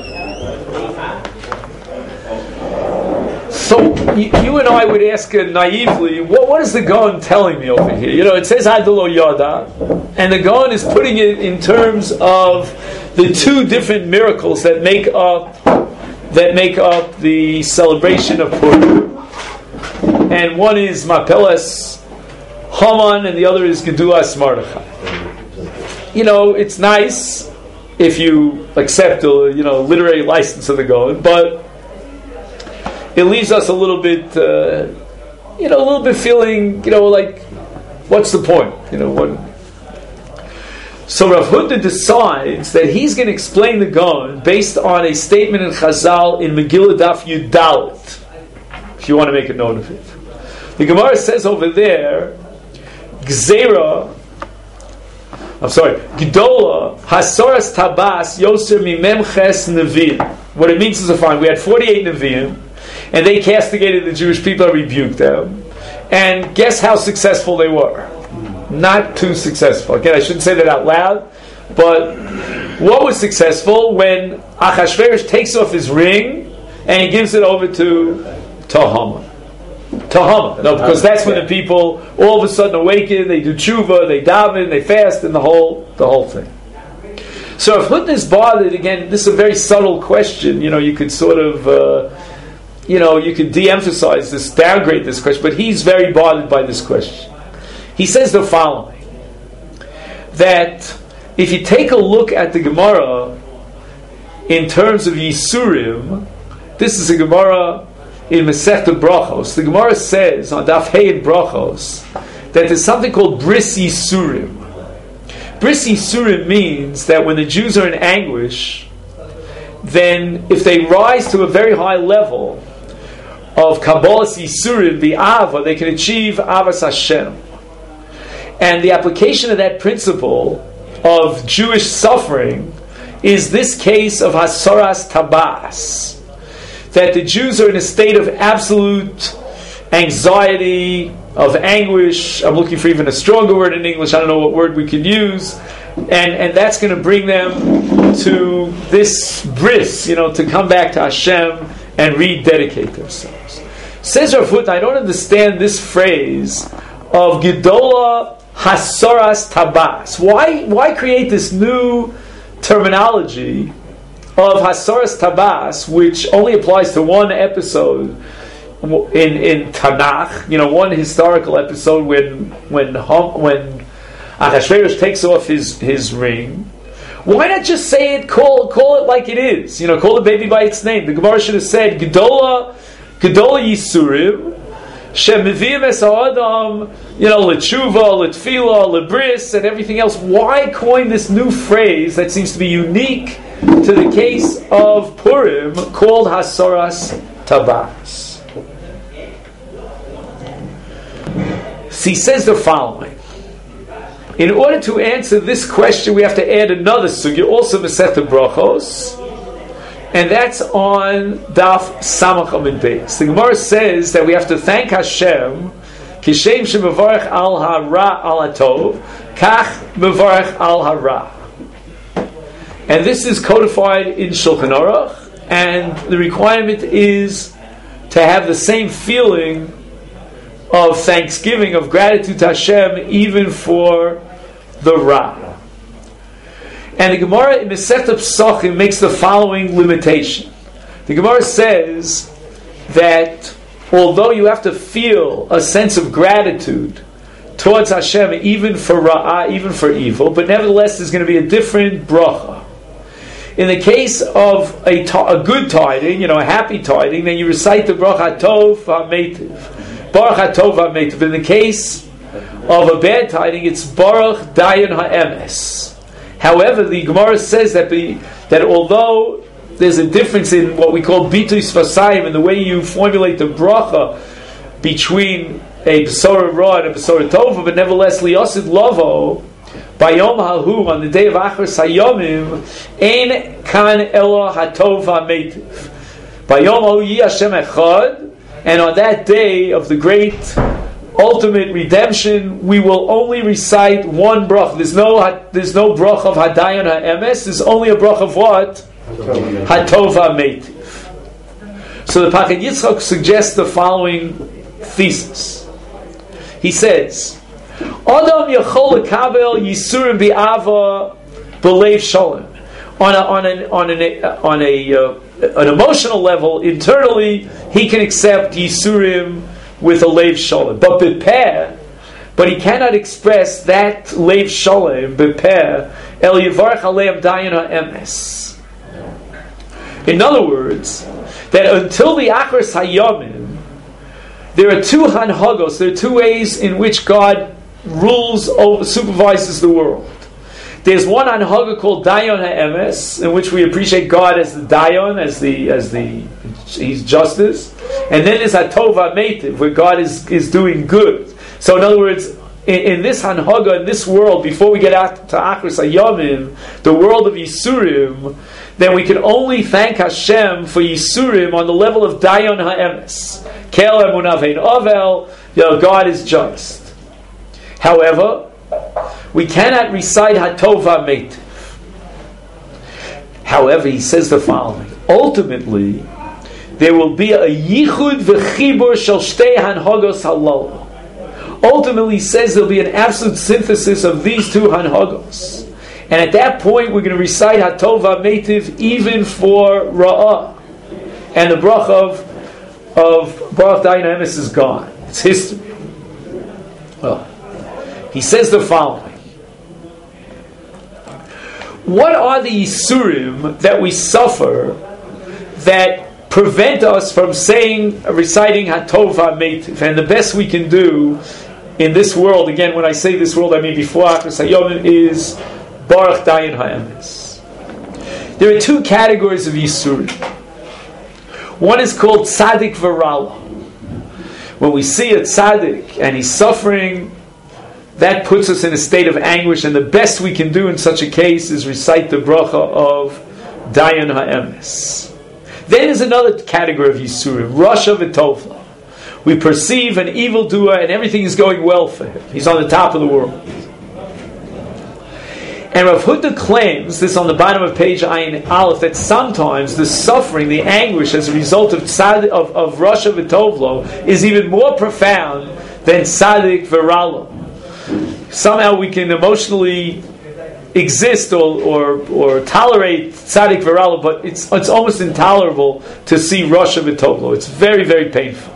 So you and I would ask naively, what is the Gaon telling me over here? It says Adolo Yada, and the Gaon is putting it in terms of the 2 different miracles that make up the celebration of Purim. And one is Mapeles Haman, and the other is Gedulas Mordechai. It's nice if you accept the literary license of the Gaon, but it leaves us a little bit feeling, like, what's the point? So Rav Hutner decides that he's going to explain the Gaon based on a statement in Chazal in Megillah Daf Yud Dalet, if you want to make a note of it. The Gemara says over there, Gdola Hasoras Tabas Yoser Mimem Ches Nevi'im. What it means is to find, we had 48 Nevi'im, and they castigated the Jewish people and rebuked them. And guess how successful they were? Not too successful. Again, I shouldn't say that out loud, but what was successful? When Achashverosh takes off his ring and he gives it over to Haman. No, because that's when the people all of a sudden awaken, they do tshuva, they daven, they fast, and the whole thing. So if Hutner is bothered, again, this is a very subtle question. You could sort of you could de-emphasize this, downgrade this question, but he's very bothered by this question. He says the following, that if you take a look at the Gemara in terms of Yisurim, this is a Gemara in Masechta Brachos. The Gemara says on Daf Hey in Brachos that there's something called Bris Yisurim. Bris Yisurim means that when the Jews are in anguish, then if they rise to a very high level of Kabbalas Yisurim, the Ava, they can achieve Avas Hashem. And the application of that principle of Jewish suffering is this case of Hasoras Tabas, that the Jews are in a state of absolute anxiety, of anguish. I'm looking for even a stronger word in English. I don't know what word we could use. And that's going to bring them to this bris, to come back to Hashem and rededicate themselves. Says Rav Hutner, I don't understand this phrase of Gedola Hasoras Tabas. Why create this new terminology of Hasaras Tabas, which only applies to one episode in Tanakh, one historical episode when Achashverosh takes off his ring. Why not just say it? Call it like it is. Call the baby by its name. The Gemara should have said Gedola Yisurim Shemivim Es Ha'adam, L'tshuva, L'tfila, L'bris, and everything else. Why coin this new phrase that seems to be unique to the case of Purim, called Hasaras Tabas? So he says the following. In order to answer this question, we have to add another sugya, also Masechta Brachos, and that's on Daf Samach Amid Beis. The Gemara says that we have to thank Hashem, Kishem shemevarech al hara al hatov, kach mevarech al hara. And this is codified in Shulchan Aruch, and the requirement is to have the same feeling of thanksgiving, of gratitude to Hashem, even for the Ra. And the Gemara in Masechta Pesachim makes the following limitation. The Gemara says that although you have to feel a sense of gratitude towards Hashem, even for Ra'ah, even for evil, but nevertheless there's going to be a different bracha. In the case of a good tiding, a happy tiding, then you recite the bracha Tov HaMeitiv. Baruch HaTov HaMeitiv. In the case of a bad tiding, it's Baruch Dayan HaEmes. However, the Gemara says that although there's a difference in what we call Bitui Sfasayim, in the way you formulate the bracha between a Besora Ra and a Besora Tova, but nevertheless, Liyosid Lovo, Bayom Hahu, on the day of Achros Hayomim, Ein Kan Elo HaTov HaMeitiv. Bayom Hahu Yi Hashem Echad, and on that day of the great ultimate redemption, we will only recite one brach. There's no brach of Hadayan HaEmes. There's only a brach of what? Hatov HaMeitiv. So the Pachad Yitzchak suggests the following thesis. He says, Adam yachol lekabel yisurim bi'ava b'leiv shalom. On an emotional level, internally, he can accept Yisurim with a Leiv Shalom. But he cannot express that Leiv Shalom, Bepeh, El Yivarech Aleim Dayan HaEmes. In other words, that until the Achros Hayomim, there are two Hanhagos, there are two ways in which God supervises the world. There's one Hanhaga called Dayan HaEmes, in which we appreciate God as the Dayan, as He's justice. And then there's Hatov HaMeitiv, where God is doing good. So in other words, in this Hanhaga, in this world, before we get out to Achros Hayomim, the world of Yisurim, then we can only thank Hashem for Yisurim on the level of Dayan HaEmes. Kel Emunah Vein Ovel, God is just. However, we cannot recite Hatov HaMeitiv. However, he says the following. Ultimately, there will be a Yichud V'chibur Shel Shtei Hanhagos Halal. Ultimately, he says there will be an absolute synthesis of these two Hanhagos. And at that point, we're going to recite Hatov HaMeitiv even for Ra'ah. And the brach of Baruch Dayan HaEmes is gone. It's history. Well, he says the following. What are the Yisurim that we suffer that prevent us from reciting Hatov HaMeitiv? And the best we can do in this world, again, when I say this world, I mean before Achros Hayomim, is Baruch Dayan HaEmes. There are two categories of Yisurim. One is called Tzaddik V'Rala. When we see a Tzaddik and he's suffering, that puts us in a state of anguish, and the best we can do in such a case is recite the bracha of Dayan HaEmes. Then there's another category of Yisurim, Rasha V'Tovla. We perceive an evildoer and everything is going well for him. He's on the top of the world. And Rav Huda claims, this on the bottom of page Ayin Aleph, that sometimes the suffering, the anguish as a result of Rasha V'Tovla is even more profound than Tzaddik V'Rala. Somehow we can emotionally exist or tolerate tzaddik v'ralo, but it's almost intolerable to see Rasha v'tovlo. It's very, very painful.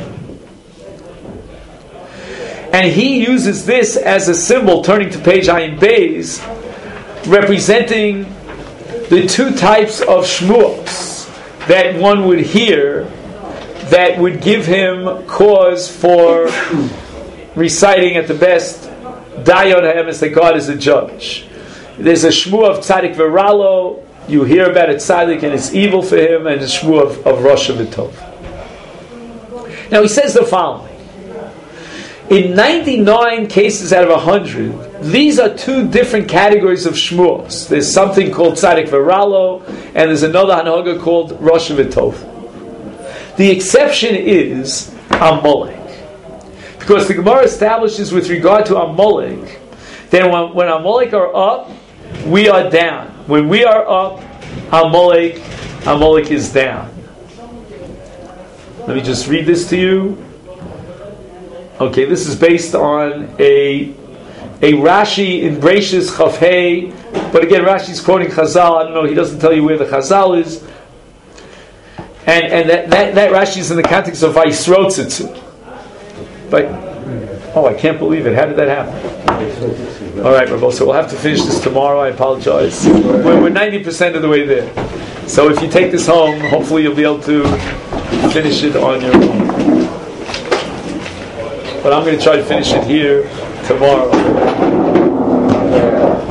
And he uses this as a symbol, turning to page Ayin Beis, representing the two types of shmuos that one would hear that would give him cause for reciting at the best Dayot HaEmes, that God is a judge. There's a shmuah of tzaddik v'ralo, you hear about it tzaddik and it's evil for him, and a shmuah of Rasha v'tov. Now he says the following. In 99 cases out of 100, these are two different categories of shmuos. There's something called tzaddik v'ralo, and there's another hanhaga called Rasha v'tov. The exception is Amalek. Because the Gemara establishes with regard to Amalek, then when Amalek are up, we are down. When we are up, Amalek is down. Let me just read this to you. Okay, this is based on a Rashi in Breishis Chaf Hei, but again, Rashi's quoting Chazal. I don't know, he doesn't tell you where the Chazal is. And that Rashi is in the context of Vayisrotzitzu. But, I can't believe it. How did that happen? All right, Rabbi, so we'll have to finish this tomorrow. I apologize. We're 90% of the way there. So if you take this home, hopefully you'll be able to finish it on your own. But I'm going to try to finish it here tomorrow.